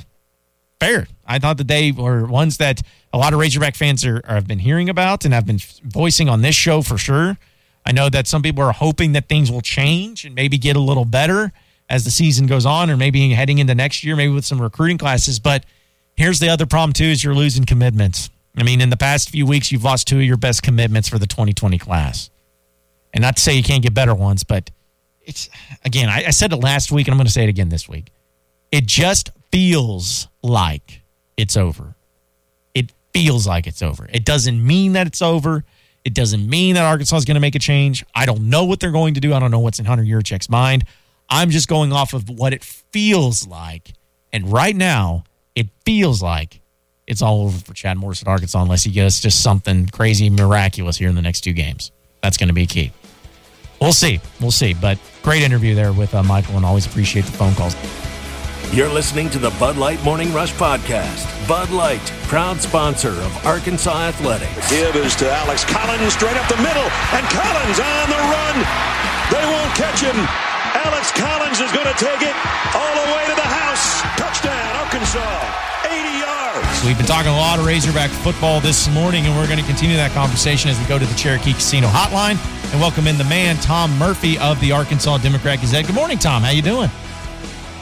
Speaker 7: fair. I thought that they were ones that a lot of Razorback fans have been hearing about and have been voicing on this show for sure. I know that some people are hoping that things will change and maybe get a little better as the season goes on, or maybe heading into next year, maybe with some recruiting classes. But here's the other problem too: is you're losing commitments. I mean, in the past few weeks, you've lost 2 of your best commitments for the 2020 class. And not to say you can't get better ones, but it's, again, I said it last week, and I'm going to say it again this week. It just feels like it's over. It feels like it's over. It doesn't mean that it's over. It doesn't mean that Arkansas is going to make a change. I don't know what they're going to do. I don't know what's in Hunter Yurachek's mind. I'm just going off of what it feels like. And right now, it feels like it's all over for Chad Morris at Arkansas unless he gets just something crazy, miraculous here in the next 2 games. That's going to be key. We'll see. But great interview there with Michael, and always appreciate the phone calls.
Speaker 3: You're listening to the Bud Light Morning Rush Podcast. Bud Light, proud sponsor of Arkansas Athletics.
Speaker 9: The give is to Alex Collins, straight up the middle, and Collins on the run. They won't catch him. Alex Collins is going to take it all the way to the house. Touchdown, Arkansas. 80 yards.
Speaker 7: We've been talking a lot of Razorback football this morning, and we're going to continue that conversation as we go to the Cherokee Casino Hotline and welcome in the man, Tom Murphy of the Arkansas Democrat Gazette. Good morning, Tom. How you doing?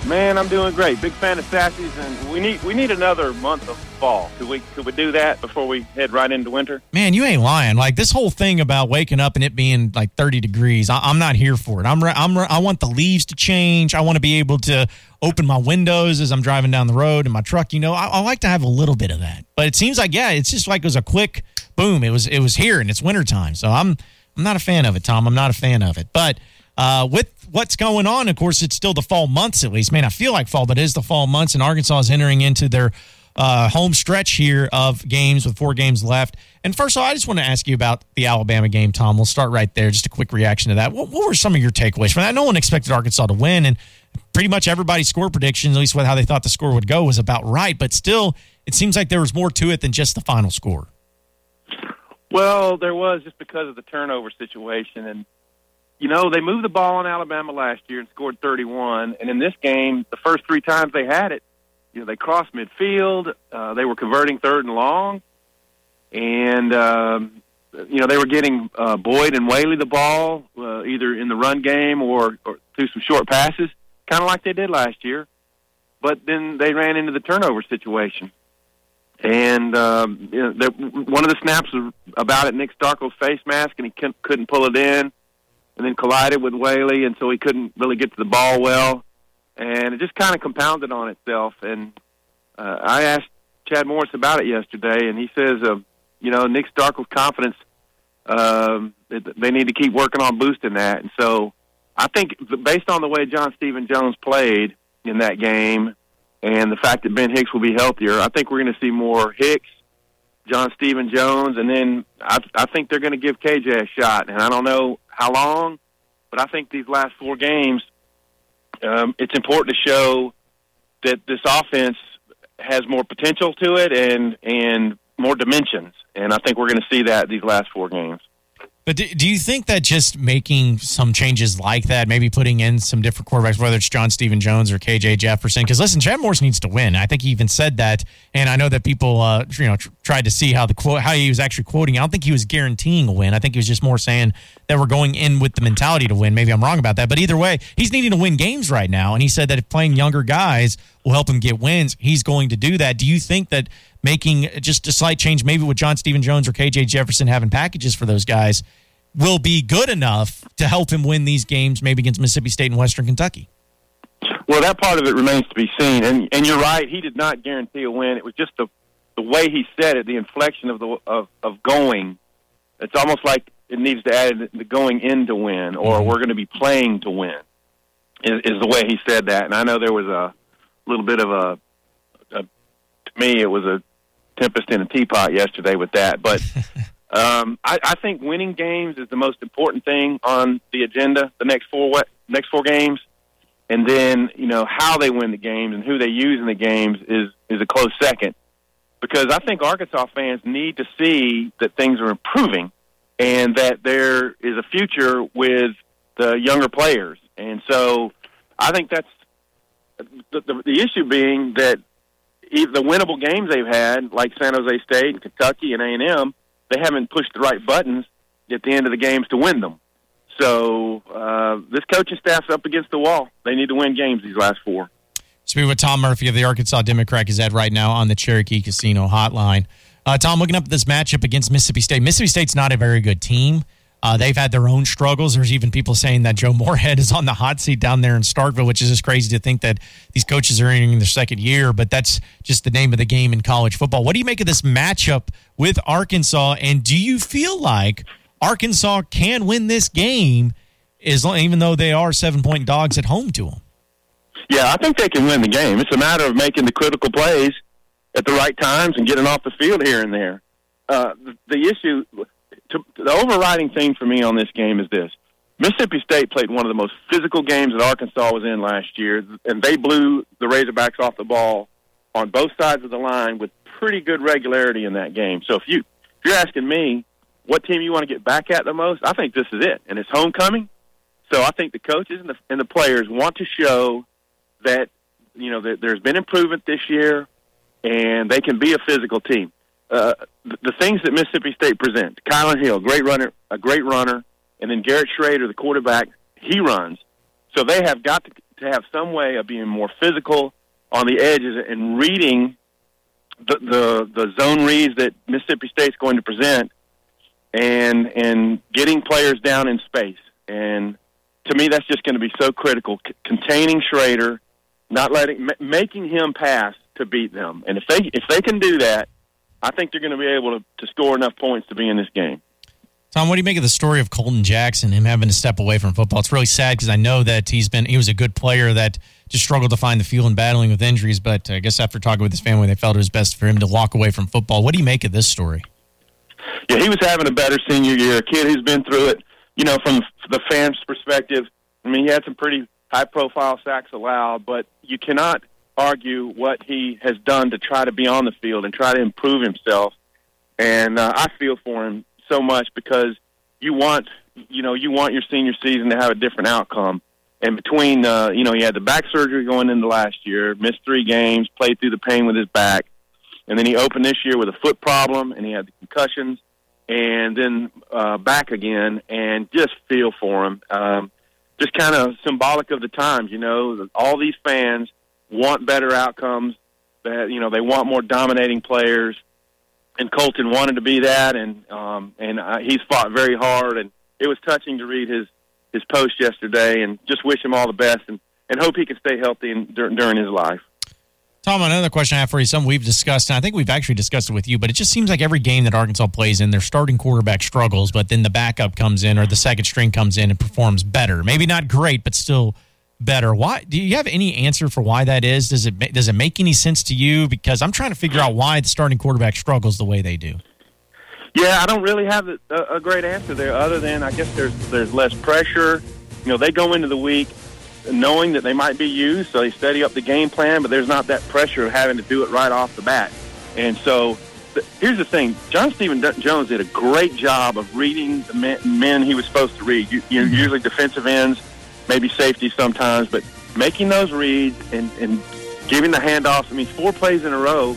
Speaker 12: Man, I'm doing great. Big fan of Sassy's, and we need another month of fall. Could we do that before we head right into winter?
Speaker 7: Man, you ain't lying. Like this whole thing about waking up and it being like 30 degrees, I'm not here for it. I want the leaves to change. I want to be able to open my windows as I'm driving down the road in my truck. You know, I like to have a little bit of that. But it seems like, yeah, it's just like it was a quick boom. It was here, and it's wintertime. So I'm not a fan of it, Tom. I'm not a fan of it. But with what's going on, of course, it's still the fall months at least. May not feel like fall, but it is the fall months, and Arkansas is entering into their home stretch here of games with 4 games left. And first of all, I just want to ask you about the Alabama game, Tom. We'll start right there. Just a quick reaction to that. What were some of your takeaways from that? No one expected Arkansas to win, and pretty much everybody's score predictions, at least with how they thought the score would go, was about right. But still, it seems like there was more to it than just the final score.
Speaker 12: Well, there was, just because of the turnover situation. And, you know, they moved the ball on Alabama last year and scored 31. And in this game, the first 3 times they had it, you know, they crossed midfield. They were converting 3rd and long. And, you know, they were getting Boyd and Whaley the ball, either in the run game or through some short passes, kind of like they did last year. But then they ran into the turnover situation. And you know, one of the snaps was about at Nick Starkel's face mask, and he couldn't pull it in, and then collided with Whaley, and so he couldn't really get to the ball well. And it just kind of compounded on itself. And I asked Chad Morris about it yesterday, and he says, you know, Nick Starkel's confidence, they need to keep working on boosting that. And so I think based on the way John Stephen Jones played in that game and the fact that Ben Hicks will be healthier, I think we're going to see more Hicks, John Stephen Jones, and then I think they're going to give KJ a shot. And I don't know how long, but I think these last 4 games, it's important to show that this offense has more potential to it and more dimensions. And I think we're going to see that these last 4 games.
Speaker 7: But do you think that just making some changes like that, maybe putting in some different quarterbacks, whether it's John Stephen Jones or KJ Jefferson, because listen, Chad Morris needs to win. I think he even said that, and I know that people, tried to see how he was actually quoting. I don't think he was guaranteeing a win. I think he was just more saying that we're going in with the mentality to win. Maybe I'm wrong about that, but either way, he's needing to win games right now, and he said that if playing younger guys will help him get wins, he's going to do that. Do you think that making just a slight change, maybe with John Stephen Jones or KJ Jefferson having packages for those guys, will be good enough to help him win these games, maybe against Mississippi State and Western Kentucky?
Speaker 12: Well, that part of it remains to be seen. And you're right, he did not guarantee a win. It was just the way he said it, the inflection of going. It's almost like it needs to add the going in to win, or we're going to be playing to win, is the way he said that. And I know there was a little bit of to me, it was a tempest in a teapot yesterday with that. But I think winning games is the most important thing on the agenda, the next four games. And then, you know, how they win the games and who they use in the games is a close second. Because I think Arkansas fans need to see that things are improving and that there is a future with the younger players. And so I think that's the issue being that the winnable games they've had, like San Jose State and Kentucky and A&M, they haven't pushed the right buttons at the end of the games to win them. So this coaching staff's up against the wall. They need to win games these last 4.
Speaker 7: Speaking with Tom Murphy of the Arkansas Democrat Gazette right now on the Cherokee Casino Hotline. Tom, looking up at this matchup against Mississippi State. Mississippi State's not a very good team. They've had their own struggles. There's even people saying that Joe Moorhead is on the hot seat down there in Starkville, which is just crazy to think that these coaches are entering their second year, but that's just the name of the game in college football. What do you make of this matchup with Arkansas, and do you feel like Arkansas can win this game even though they are 7-point dogs at home to them?
Speaker 12: Yeah, I think they can win the game. It's a matter of making the critical plays at the right times and getting off the field here and there. The issue... The overriding thing for me on this game is this. Mississippi State played one of the most physical games that Arkansas was in last year, and they blew the Razorbacks off the ball on both sides of the line with pretty good regularity in that game. So if you're asking me what team you want to get back at the most, I think this is it, and it's homecoming. So I think the coaches and the players want to show that, you know, that there's been improvement this year, and they can be a physical team. The things that Mississippi State present, Kylan Hill, a great runner, and then Garrett Schrader, the quarterback, he runs. So they have got to have some way of being more physical on the edges and reading the zone reads that Mississippi State's going to present, and getting players down in space. And to me, that's just going to be so critical. Containing Schrader, making him pass to beat them. And if they can do that, I think they're going to be able to score enough points to be in this game.
Speaker 7: Tom, what do you make of the story of Colton Jackson, him having to step away from football? It's really sad because I know that he was a good player that just struggled to find the field and battling with injuries, but I guess after talking with his family, they felt it was best for him to walk away from football. What do you make of this story?
Speaker 12: Yeah, he was having a better senior year, a kid who's been through it, from the fans' perspective. I mean, he had some pretty high-profile sacks allowed, but you cannot argue what he has done to try to be on the field and try to improve himself. And I feel for him so much because you want your senior season to have a different outcome. And between, he had the back surgery going into last year, missed 3 games, played through the pain with his back. And then he opened this year with a foot problem, and he had the concussions, and then back again, and just feel for him. Just kind of symbolic of the times, all these fans want better outcomes, that, they want more dominating players. And Colton wanted to be that, and he's fought very hard, and it was touching to read his post yesterday, and just wish him all the best, and hope he can stay healthy during his life.
Speaker 7: Tom, another question I have for you, something we've discussed, and I think we've actually discussed it with you, but it just seems like every game that Arkansas plays in, their starting quarterback struggles, but then the backup comes in or the second string comes in and performs better. Maybe not great, but still better. Why? Do you have any answer for why that is? Does it make any sense to you? Because I'm trying to figure out why the starting quarterback struggles the way they do.
Speaker 12: Yeah, I don't really have a great answer there, other than I guess there's less pressure. They go into the week knowing that they might be used, so they study up the game plan, but there's not that pressure of having to do it right off the bat. And so here's the thing. John Stephen Jones did a great job of reading the men he was supposed to read, usually defensive ends, maybe safety sometimes, but making those reads and giving the handoffs. I mean, 4 plays in a row,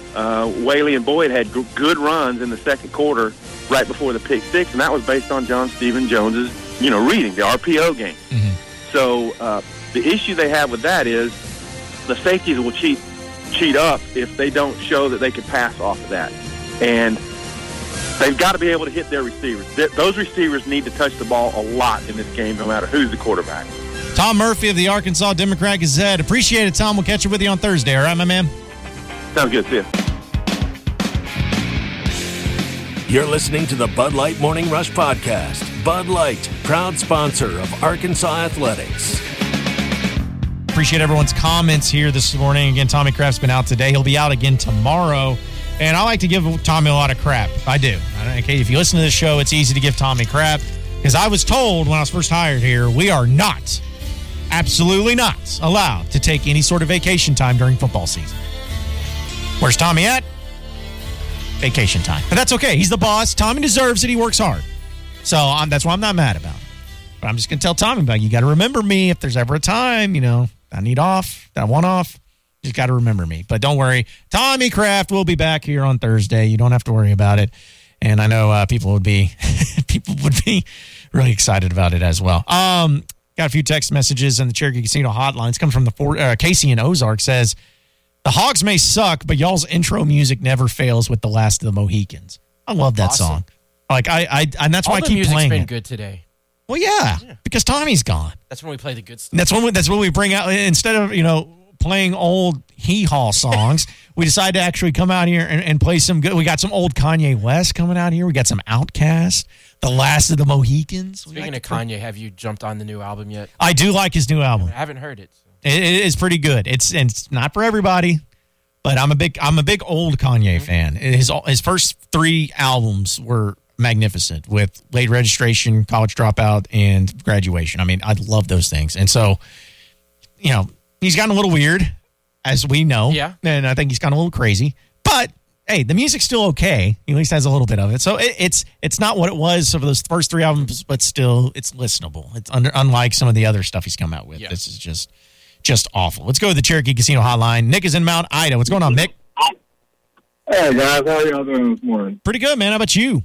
Speaker 12: Whaley and Boyd had good runs in the second quarter right before the pick six, and that was based on John Stephen Jones's, reading, the RPO game. Mm-hmm. So the issue they have with that is the safeties will cheat up if they don't show that they can pass off of that. And they've got to be able to hit their receivers. Those receivers need to touch the ball a lot in this game, no matter who's the quarterback.
Speaker 7: Tom Murphy of the Arkansas Democrat-Gazette. Appreciate it, Tom. We'll catch up with you on Thursday. All right, my man?
Speaker 12: Sounds good. See you.
Speaker 3: You're listening to the Bud Light Morning Rush Podcast. Bud Light, proud sponsor of Arkansas Athletics.
Speaker 7: Appreciate everyone's comments here this morning. Again, Tommy Kraft's been out today. He'll be out again tomorrow. And I like to give Tommy a lot of crap. I do. Okay, if you listen to this show, it's easy to give Tommy crap. Because I was told when I was first hired here, we are not, absolutely not, allowed to take any sort of vacation time during football season. Where's Tommy at? Vacation time. But that's okay. He's the boss. Tommy deserves it. He works hard. So that's why I'm not mad about it. But I'm just going to tell Tommy about it. You got to remember me if there's ever a time, I need off, that I want off. You just got to remember me. But don't worry. Tommy Kraft will be back here on Thursday. You don't have to worry about it. And I know people would be really excited about it as well. Got a few text messages in the Cherokee Casino hotline. It's coming from the Casey in Ozark. Says, the Hogs may suck, but y'all's intro music never fails with The Last of the Mohicans. I love that song. Like and that's why I keep playing it.
Speaker 8: Been good today.
Speaker 7: Well, yeah, because Tommy's gone.
Speaker 8: That's when we play the good stuff.
Speaker 7: That's when we bring out, instead of playing old hee-haw songs, we decided to actually come out here and play some good. We got some old Kanye West coming out here. We got some Outkast, The Last of the Mohicans.
Speaker 8: Speaking of Kanye, have you jumped on the new album yet?
Speaker 7: I do like his new album.
Speaker 8: I haven't heard it. So.
Speaker 7: It is pretty good. It's not for everybody, but I'm a big old Kanye fan. His first 3 albums were magnificent, with Late Registration, College Dropout, and Graduation. I mean, I love those things. And so, he's gotten a little weird, as we know.
Speaker 8: Yeah.
Speaker 7: And I think he's gotten a little crazy. But, hey, the music's still okay. He at least has a little bit of it. So it's not what it was for those first 3 albums, but still, it's listenable. It's unlike some of the other stuff he's come out with. Yeah. This is just awful. Let's go to the Cherokee Casino hotline. Nick is in Mount Ida. What's going on, Nick?
Speaker 13: Hey, guys. How are y'all doing this morning?
Speaker 7: Pretty good, man. How about you?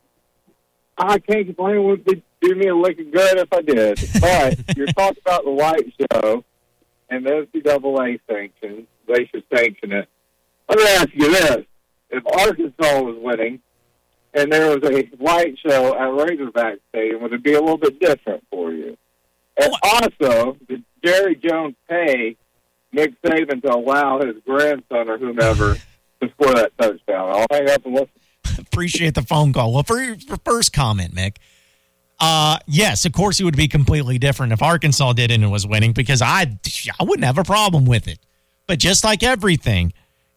Speaker 13: I can't complain. It would do me a lick of good if I did. But you're talking about the White Show. and the NCAA sanctions, they should sanction it. Let me ask you this. If Arkansas was winning and there was a light show at Razorback Stadium, would it be a little bit different for you? And also, did Jerry Jones pay Nick Saban to allow his grandson or whomever to score that touchdown? I'll hang up and listen.
Speaker 7: Appreciate the phone call. Well, for your first comment, Mick, yes, of course it would be completely different if Arkansas did it and was winning, because I wouldn't have a problem with it. But just like everything,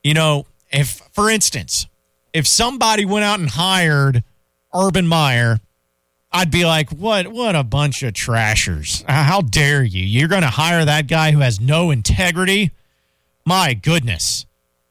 Speaker 7: if, for instance, if somebody went out and hired Urban Meyer, I'd be like, what a bunch of trashers. How dare you? You're going to hire that guy who has no integrity? My goodness.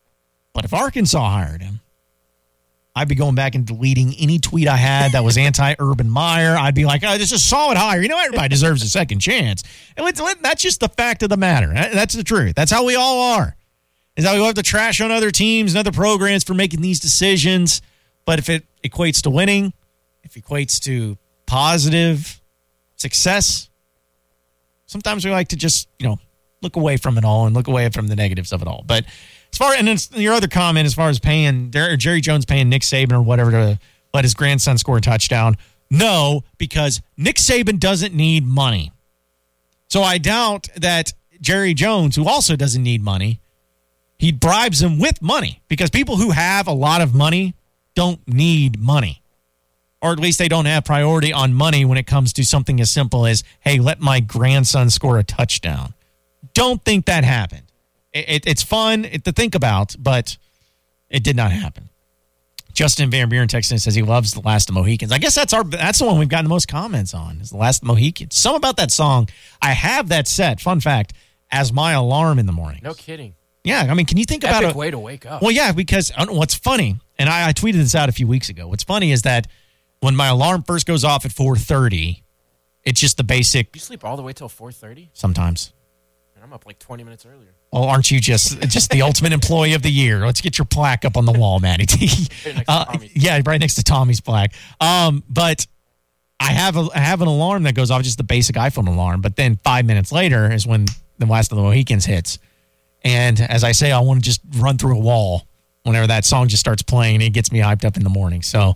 Speaker 7: But if Arkansas hired him, I'd be going back and deleting any tweet I had that was anti-Urban Meyer. I'd be like, this is a solid hire. Everybody deserves a second chance. And that's just the fact of the matter. That's the truth. That's how we all are. Is how we have to trash on other teams and other programs for making these decisions. But if it equates to winning, if it equates to positive success, sometimes we like to just, look away from it all and look away from the negatives of it all. But and then your other comment, as far as paying Jerry Jones paying Nick Saban or whatever to let his grandson score a touchdown, no, because Nick Saban doesn't need money. So I doubt that Jerry Jones, who also doesn't need money, he bribes him with money, because people who have a lot of money don't need money. Or at least they don't have priority on money when it comes to something as simple as, hey, let my grandson score a touchdown. Don't think that happened. It's fun to think about, but it did not happen. Justin Van Buren texting says he loves The Last of the Mohicans. I guess that's the one we've gotten the most comments on, is The Last of the Mohicans. Something about that song. I have that set, fun fact, as my alarm in the morning.
Speaker 8: No kidding.
Speaker 7: Yeah, I mean, can you think about it?
Speaker 8: Epic way to wake up.
Speaker 7: Well, yeah, because what's funny, and I tweeted this out a few weeks ago. What's funny is that when my alarm first goes off at 4:30, it's just the basic.
Speaker 8: You sleep all the way till 4:30?
Speaker 7: Sometimes.
Speaker 8: And I'm up like 20 minutes earlier.
Speaker 7: Oh, aren't you just the ultimate employee of the year? Let's get your plaque up on the wall, Matty T. Yeah, right next to Tommy's plaque. But I have an alarm that goes off, just the basic iPhone alarm. But then 5 minutes later is when The Last of the Mohicans hits. And as I say, I want to just run through a wall whenever that song just starts playing, and it gets me hyped up in the morning. So,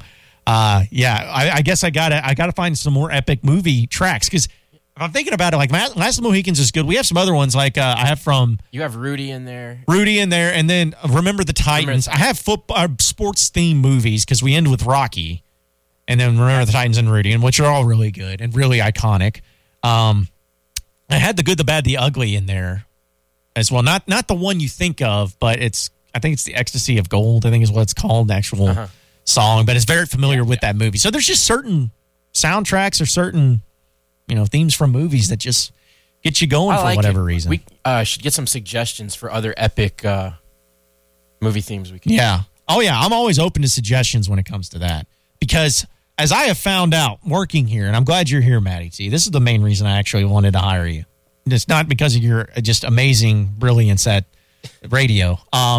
Speaker 7: I guess I gotta find some more epic movie tracks, because if I'm thinking about it, like Last of the Mohicans is good. We have some other ones, like I have from...
Speaker 8: You have Rudy in there,
Speaker 7: and then Remember the Titans. I have sports-themed movies, because we end with Rocky, and then Remember the Titans and Rudy, and which are all really good and really iconic. I had The Good, the Bad, the Ugly in there as well. Not the one you think of, but I think it's The Ecstasy of Gold, I think is what it's called, the actual song, but it's very familiar with that movie. So there's just certain soundtracks or certain... themes from movies that just get you going for whatever reason.
Speaker 8: We should get some suggestions for other epic movie themes we can.
Speaker 7: Yeah. Oh, yeah. I'm always open to suggestions when it comes to that, because as I have found out working here, and I'm glad you're here, Matty T. This is the main reason I actually wanted to hire you. It's not because of your just amazing brilliance at radio.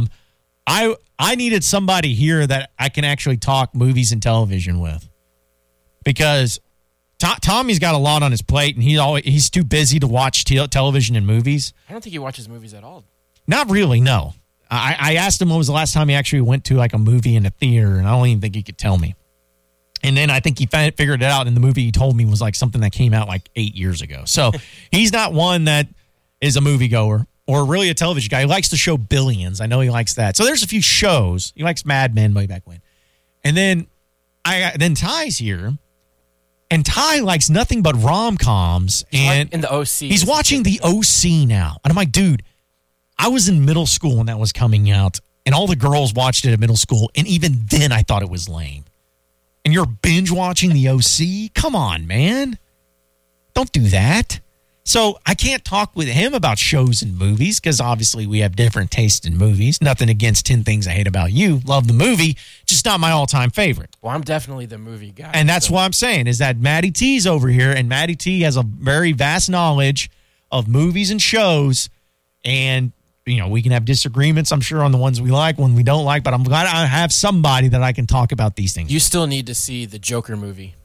Speaker 7: I needed somebody here that I can actually talk movies and television with, because Tommy's got a lot on his plate, and he's too busy to watch television and movies.
Speaker 8: I don't think he watches movies at all.
Speaker 7: Not really, no. I asked him when was the last time he actually went to like a movie in a theater, and I don't even think he could tell me. And then I think he figured it out, and the movie he told me was like something that came out like 8 years ago. So he's not one that is a moviegoer or really a television guy. He likes the show Billions. I know he likes that. So there's a few shows. He likes Mad Men way back when. And then Ty's here. And Ty likes nothing but rom-coms. And
Speaker 8: in the OC.
Speaker 7: He's watching the OC now. And I'm like, dude, I was in middle school when that was coming out, and all the girls watched it at middle school, and even then I thought it was lame. And you're binge-watching the OC? Come on, man. Don't do that. So I can't talk with him about shows and movies, because obviously we have different tastes in movies. Nothing against 10 Things I Hate About You. Love the movie. Just not my all-time favorite.
Speaker 8: Well, I'm definitely the movie guy.
Speaker 7: And that's what I'm saying, is that Matty T's over here, and Matty T has a very vast knowledge of movies and shows. And, we can have disagreements, I'm sure, on the ones we like, one we don't like. But I'm glad I have somebody that I can talk about these things.
Speaker 8: You still need to see the Joker movie.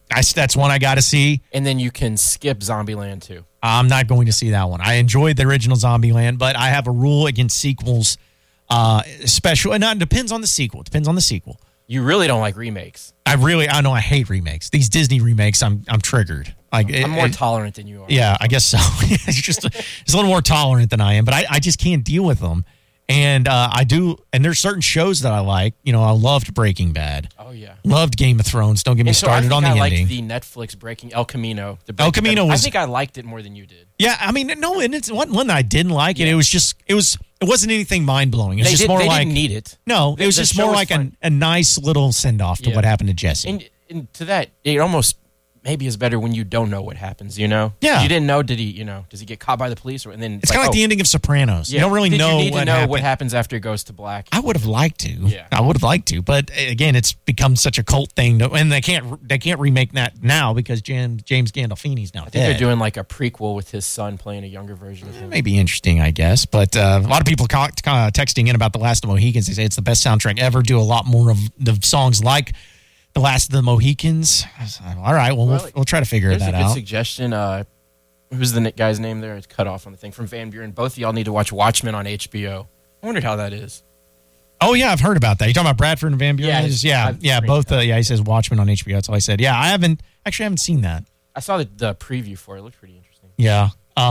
Speaker 7: That's one I got to see.
Speaker 8: And then you can skip Zombieland too.
Speaker 7: I'm not going to see that one. I enjoyed the original Zombieland, but I have a rule against sequels. Special, and it depends on the sequel.
Speaker 8: You really don't like remakes.
Speaker 7: I know I hate remakes. These Disney remakes, I'm triggered. Like
Speaker 8: I'm more tolerant than you are.
Speaker 7: Yeah, I guess so. It's just a little more tolerant than I am, but I just can't deal with them. And I do, and there's certain shows that I like. You know, I loved Breaking Bad.
Speaker 8: Oh yeah,
Speaker 7: loved Game of Thrones. Don't get me started on the ending.
Speaker 8: I liked the Netflix Breaking El Camino.
Speaker 7: El Camino was.
Speaker 8: I think I liked it more than you did.
Speaker 7: Yeah, I mean, no, and it's one that I didn't like, and it wasn't anything mind blowing. It was just more like
Speaker 8: they didn't need it.
Speaker 7: No, it was just more like a nice little send off to what happened to Jesse.
Speaker 8: And to that, it almost maybe is better when you don't know what happens. You know,
Speaker 7: yeah,
Speaker 8: you didn't know. Did he? Does he get caught by the police? Or and then
Speaker 7: it's kind of like the ending of Sopranos.
Speaker 8: Yeah.
Speaker 7: You don't really know.
Speaker 8: You need to know what happens after it goes to black.
Speaker 7: I would have liked to. Yeah, I would have liked to, but again, it's become such a cult thing, and they can't remake that now because James Gandolfini's now dead.
Speaker 8: I think they're doing like a prequel with his son playing a younger version of him.
Speaker 7: May be interesting, I guess. But a lot of people texting in about The Last of the Mohicans. They say it's the best soundtrack ever. Do a lot more of the songs like The Last of the Mohicans. All right, well, we'll try to figure that out.
Speaker 8: There's a good suggestion. Who's the guy's name there? It's cut off on the thing. From Van Buren. Both of y'all need to watch Watchmen on HBO. I wondered how that is.
Speaker 7: Oh, yeah, I've heard about that. You talking about Bradford and Van Buren? Yeah, both. He says Watchmen on HBO. That's all I said. Yeah, I haven't seen that.
Speaker 8: I saw the preview for it. It looked pretty interesting.
Speaker 7: Yeah.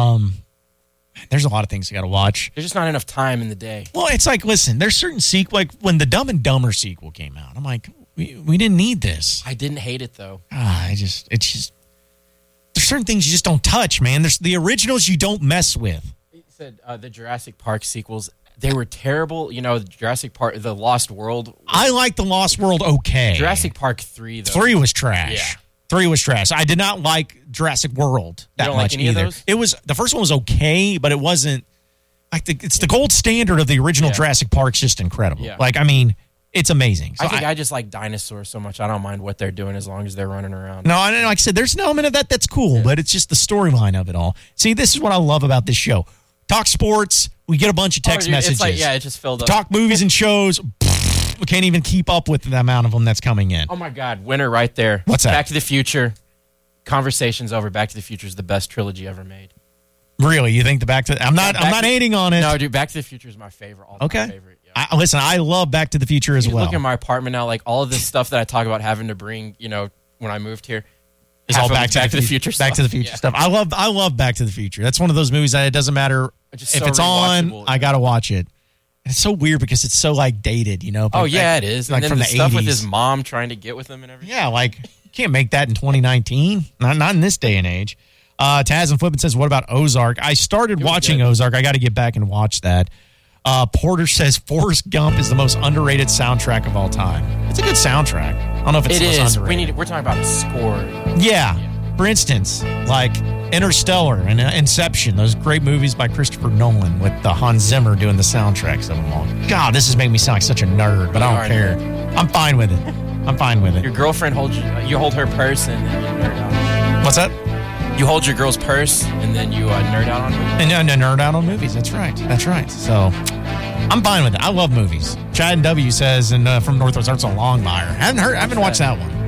Speaker 7: There's a lot of things you got to watch.
Speaker 8: There's just not enough time in the day.
Speaker 7: Well, it's like, listen, there's certain like when the Dumb and Dumber sequel came out, I'm like, we didn't need this.
Speaker 8: I didn't hate it though.
Speaker 7: It's just there's certain things you just don't touch, man. There's the originals you don't mess with.
Speaker 8: You said the Jurassic Park sequels, they were terrible. Jurassic Park, the Lost World.
Speaker 7: I like the Lost World. Okay.
Speaker 8: Jurassic Park 3 though.
Speaker 7: 3 was trash.
Speaker 8: Yeah.
Speaker 7: 3 was trash. I did not like Jurassic World that much
Speaker 8: like any
Speaker 7: either.
Speaker 8: Of those?
Speaker 7: It was the first one was okay, but it wasn't. I think it's the gold standard of the original Jurassic Park's just incredible.
Speaker 8: Yeah.
Speaker 7: Like, I mean, it's amazing. So
Speaker 8: I just like dinosaurs so much. I don't mind what they're doing as long as they're running around.
Speaker 7: No, like I said, there's an element of that's cool, but it's just the storyline of it all. See, this is what I love about this show. Talk sports. We get a bunch of text messages.
Speaker 8: It just filled up.
Speaker 7: Talk movies and shows. We can't even keep up with the amount of them that's coming in.
Speaker 8: Oh my God, winner right there.
Speaker 7: What's that?
Speaker 8: Back to the Future. Conversation's over. Back to the Future is the best trilogy ever made.
Speaker 7: Really? You think I'm not hating on it.
Speaker 8: No, dude, Back to the Future is my favorite.
Speaker 7: Okay.
Speaker 8: Favorite.
Speaker 7: Yeah. Listen, I love Back to the Future as well.
Speaker 8: Look at my apartment now. Like all of this stuff that I talk about having to bring, when I moved here,
Speaker 7: is all Back to the Future stuff. Back to the Future stuff. I love Back to the Future. That's one of those movies that it doesn't matter if it's on. I gotta watch it. And it's so weird because it's so like dated,
Speaker 8: it is.
Speaker 7: Like
Speaker 8: and then
Speaker 7: from
Speaker 8: the stuff
Speaker 7: 80s.
Speaker 8: with his mom trying to get with him and everything.
Speaker 7: Yeah, like you can't make that in 2019. Not in this day and age. Taz and Flippin says, what about Ozark? I started watching Ozark. I got to get back and watch that. Porter says Forrest Gump is the most underrated soundtrack of all time. It's a good soundtrack. I don't know if it's the most underrated.
Speaker 8: We're talking about a score.
Speaker 7: Yeah. For instance, like Interstellar and Inception, those great movies by Christopher Nolan with Hans Zimmer doing the soundtracks of them all. God, this is making me sound like such a nerd, but I don't care. I'm fine with it.
Speaker 8: Your girlfriend you hold her purse and then you nerd out.
Speaker 7: What's that?
Speaker 8: You hold your girl's purse and then you nerd out on movies.
Speaker 7: And nerd out on movies. That's right. So I'm fine with it. I love movies. Chad and W says, and from Northwest Arts on Longmire. I haven't watched that one.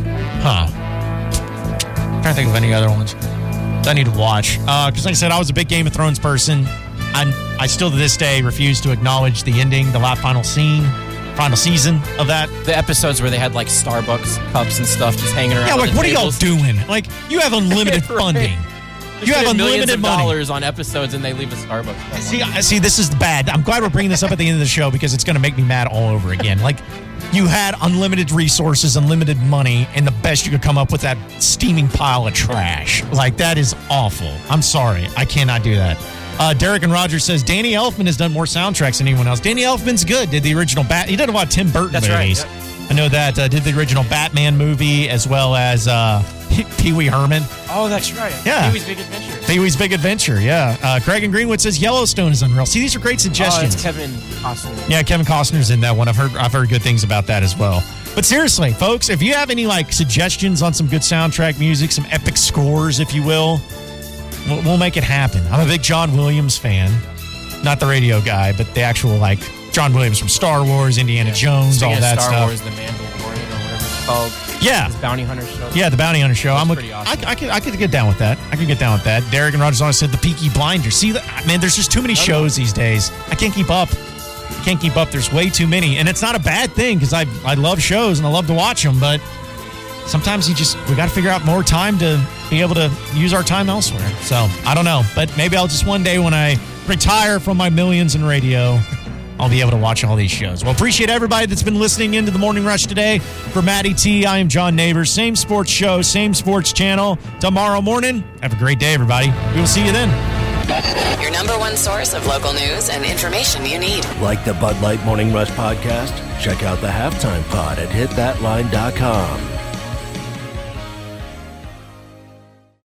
Speaker 7: I'm trying to think of any other ones that I need to watch. Because like I said, I was a big Game of Thrones person. I still to this day refuse to acknowledge the ending, the final season of that.
Speaker 8: The episodes where they had like Starbucks cups and stuff just hanging around.
Speaker 7: Yeah, like what
Speaker 8: tables.
Speaker 7: are y'all doing? Like you have unlimited funding. You have unlimited
Speaker 8: dollars on episodes and they leave a Starbucks cup.
Speaker 7: See, this is bad. I'm glad we're bringing this up at the end of the show because it's going to make me mad all over again. Like you had unlimited resources, unlimited money, and the best you could come up with that steaming pile of trash. Like that is awful. I'm sorry. I cannot do that. Derek and Roger says Danny Elfman has done more soundtracks than anyone else. Danny Elfman's good. Did the original He did a lot of Tim Burton movies.
Speaker 8: Right, yeah.
Speaker 7: I know that. Did the original Batman movie as well as Pee Wee Herman.
Speaker 8: Oh, that's right.
Speaker 7: Yeah.
Speaker 8: Pee-wee's Big Adventure.
Speaker 7: Pee-wee's Big Adventure, yeah. Craig and Greenwood says Yellowstone is unreal. See, these are great suggestions.
Speaker 8: It's Kevin Costner.
Speaker 7: Yeah, Kevin Costner's in that one. I've heard good things about that as well. But seriously, folks, if you have any suggestions on some good soundtrack music, some epic scores, if you will, we'll make it happen. I'm a big John Williams fan. Not the radio guy, but the actual John Williams from Star Wars, Indiana Jones, all that
Speaker 8: Star
Speaker 7: stuff.
Speaker 8: Wars, The Mandalorian, or whatever it's called.
Speaker 7: Yeah.
Speaker 8: Bounty Hunter show.
Speaker 7: Yeah, the Bounty Hunter show.
Speaker 8: Pretty awesome.
Speaker 7: I could get down with that. Derek and Rogers always said the Peaky Blinders. See, man, there's just too many shows these days. I can't keep up. There's way too many. And it's not a bad thing because I love shows and I love to watch them, but sometimes we got to figure out more time to be able to use our time elsewhere. So, I don't know. But maybe I'll just one day when I retire from my millions in radio, I'll be able to watch all these shows. Well, appreciate everybody that's been listening into the Morning Rush today. For Matty T, I am John Neighbors. Same sports show, same sports channel. Tomorrow morning, have a great day, everybody. We will see you then.
Speaker 14: Your number one source of local news and information you need.
Speaker 3: Like the Bud Light Morning Rush podcast? Check out the Halftime Pod at hitthatline.com.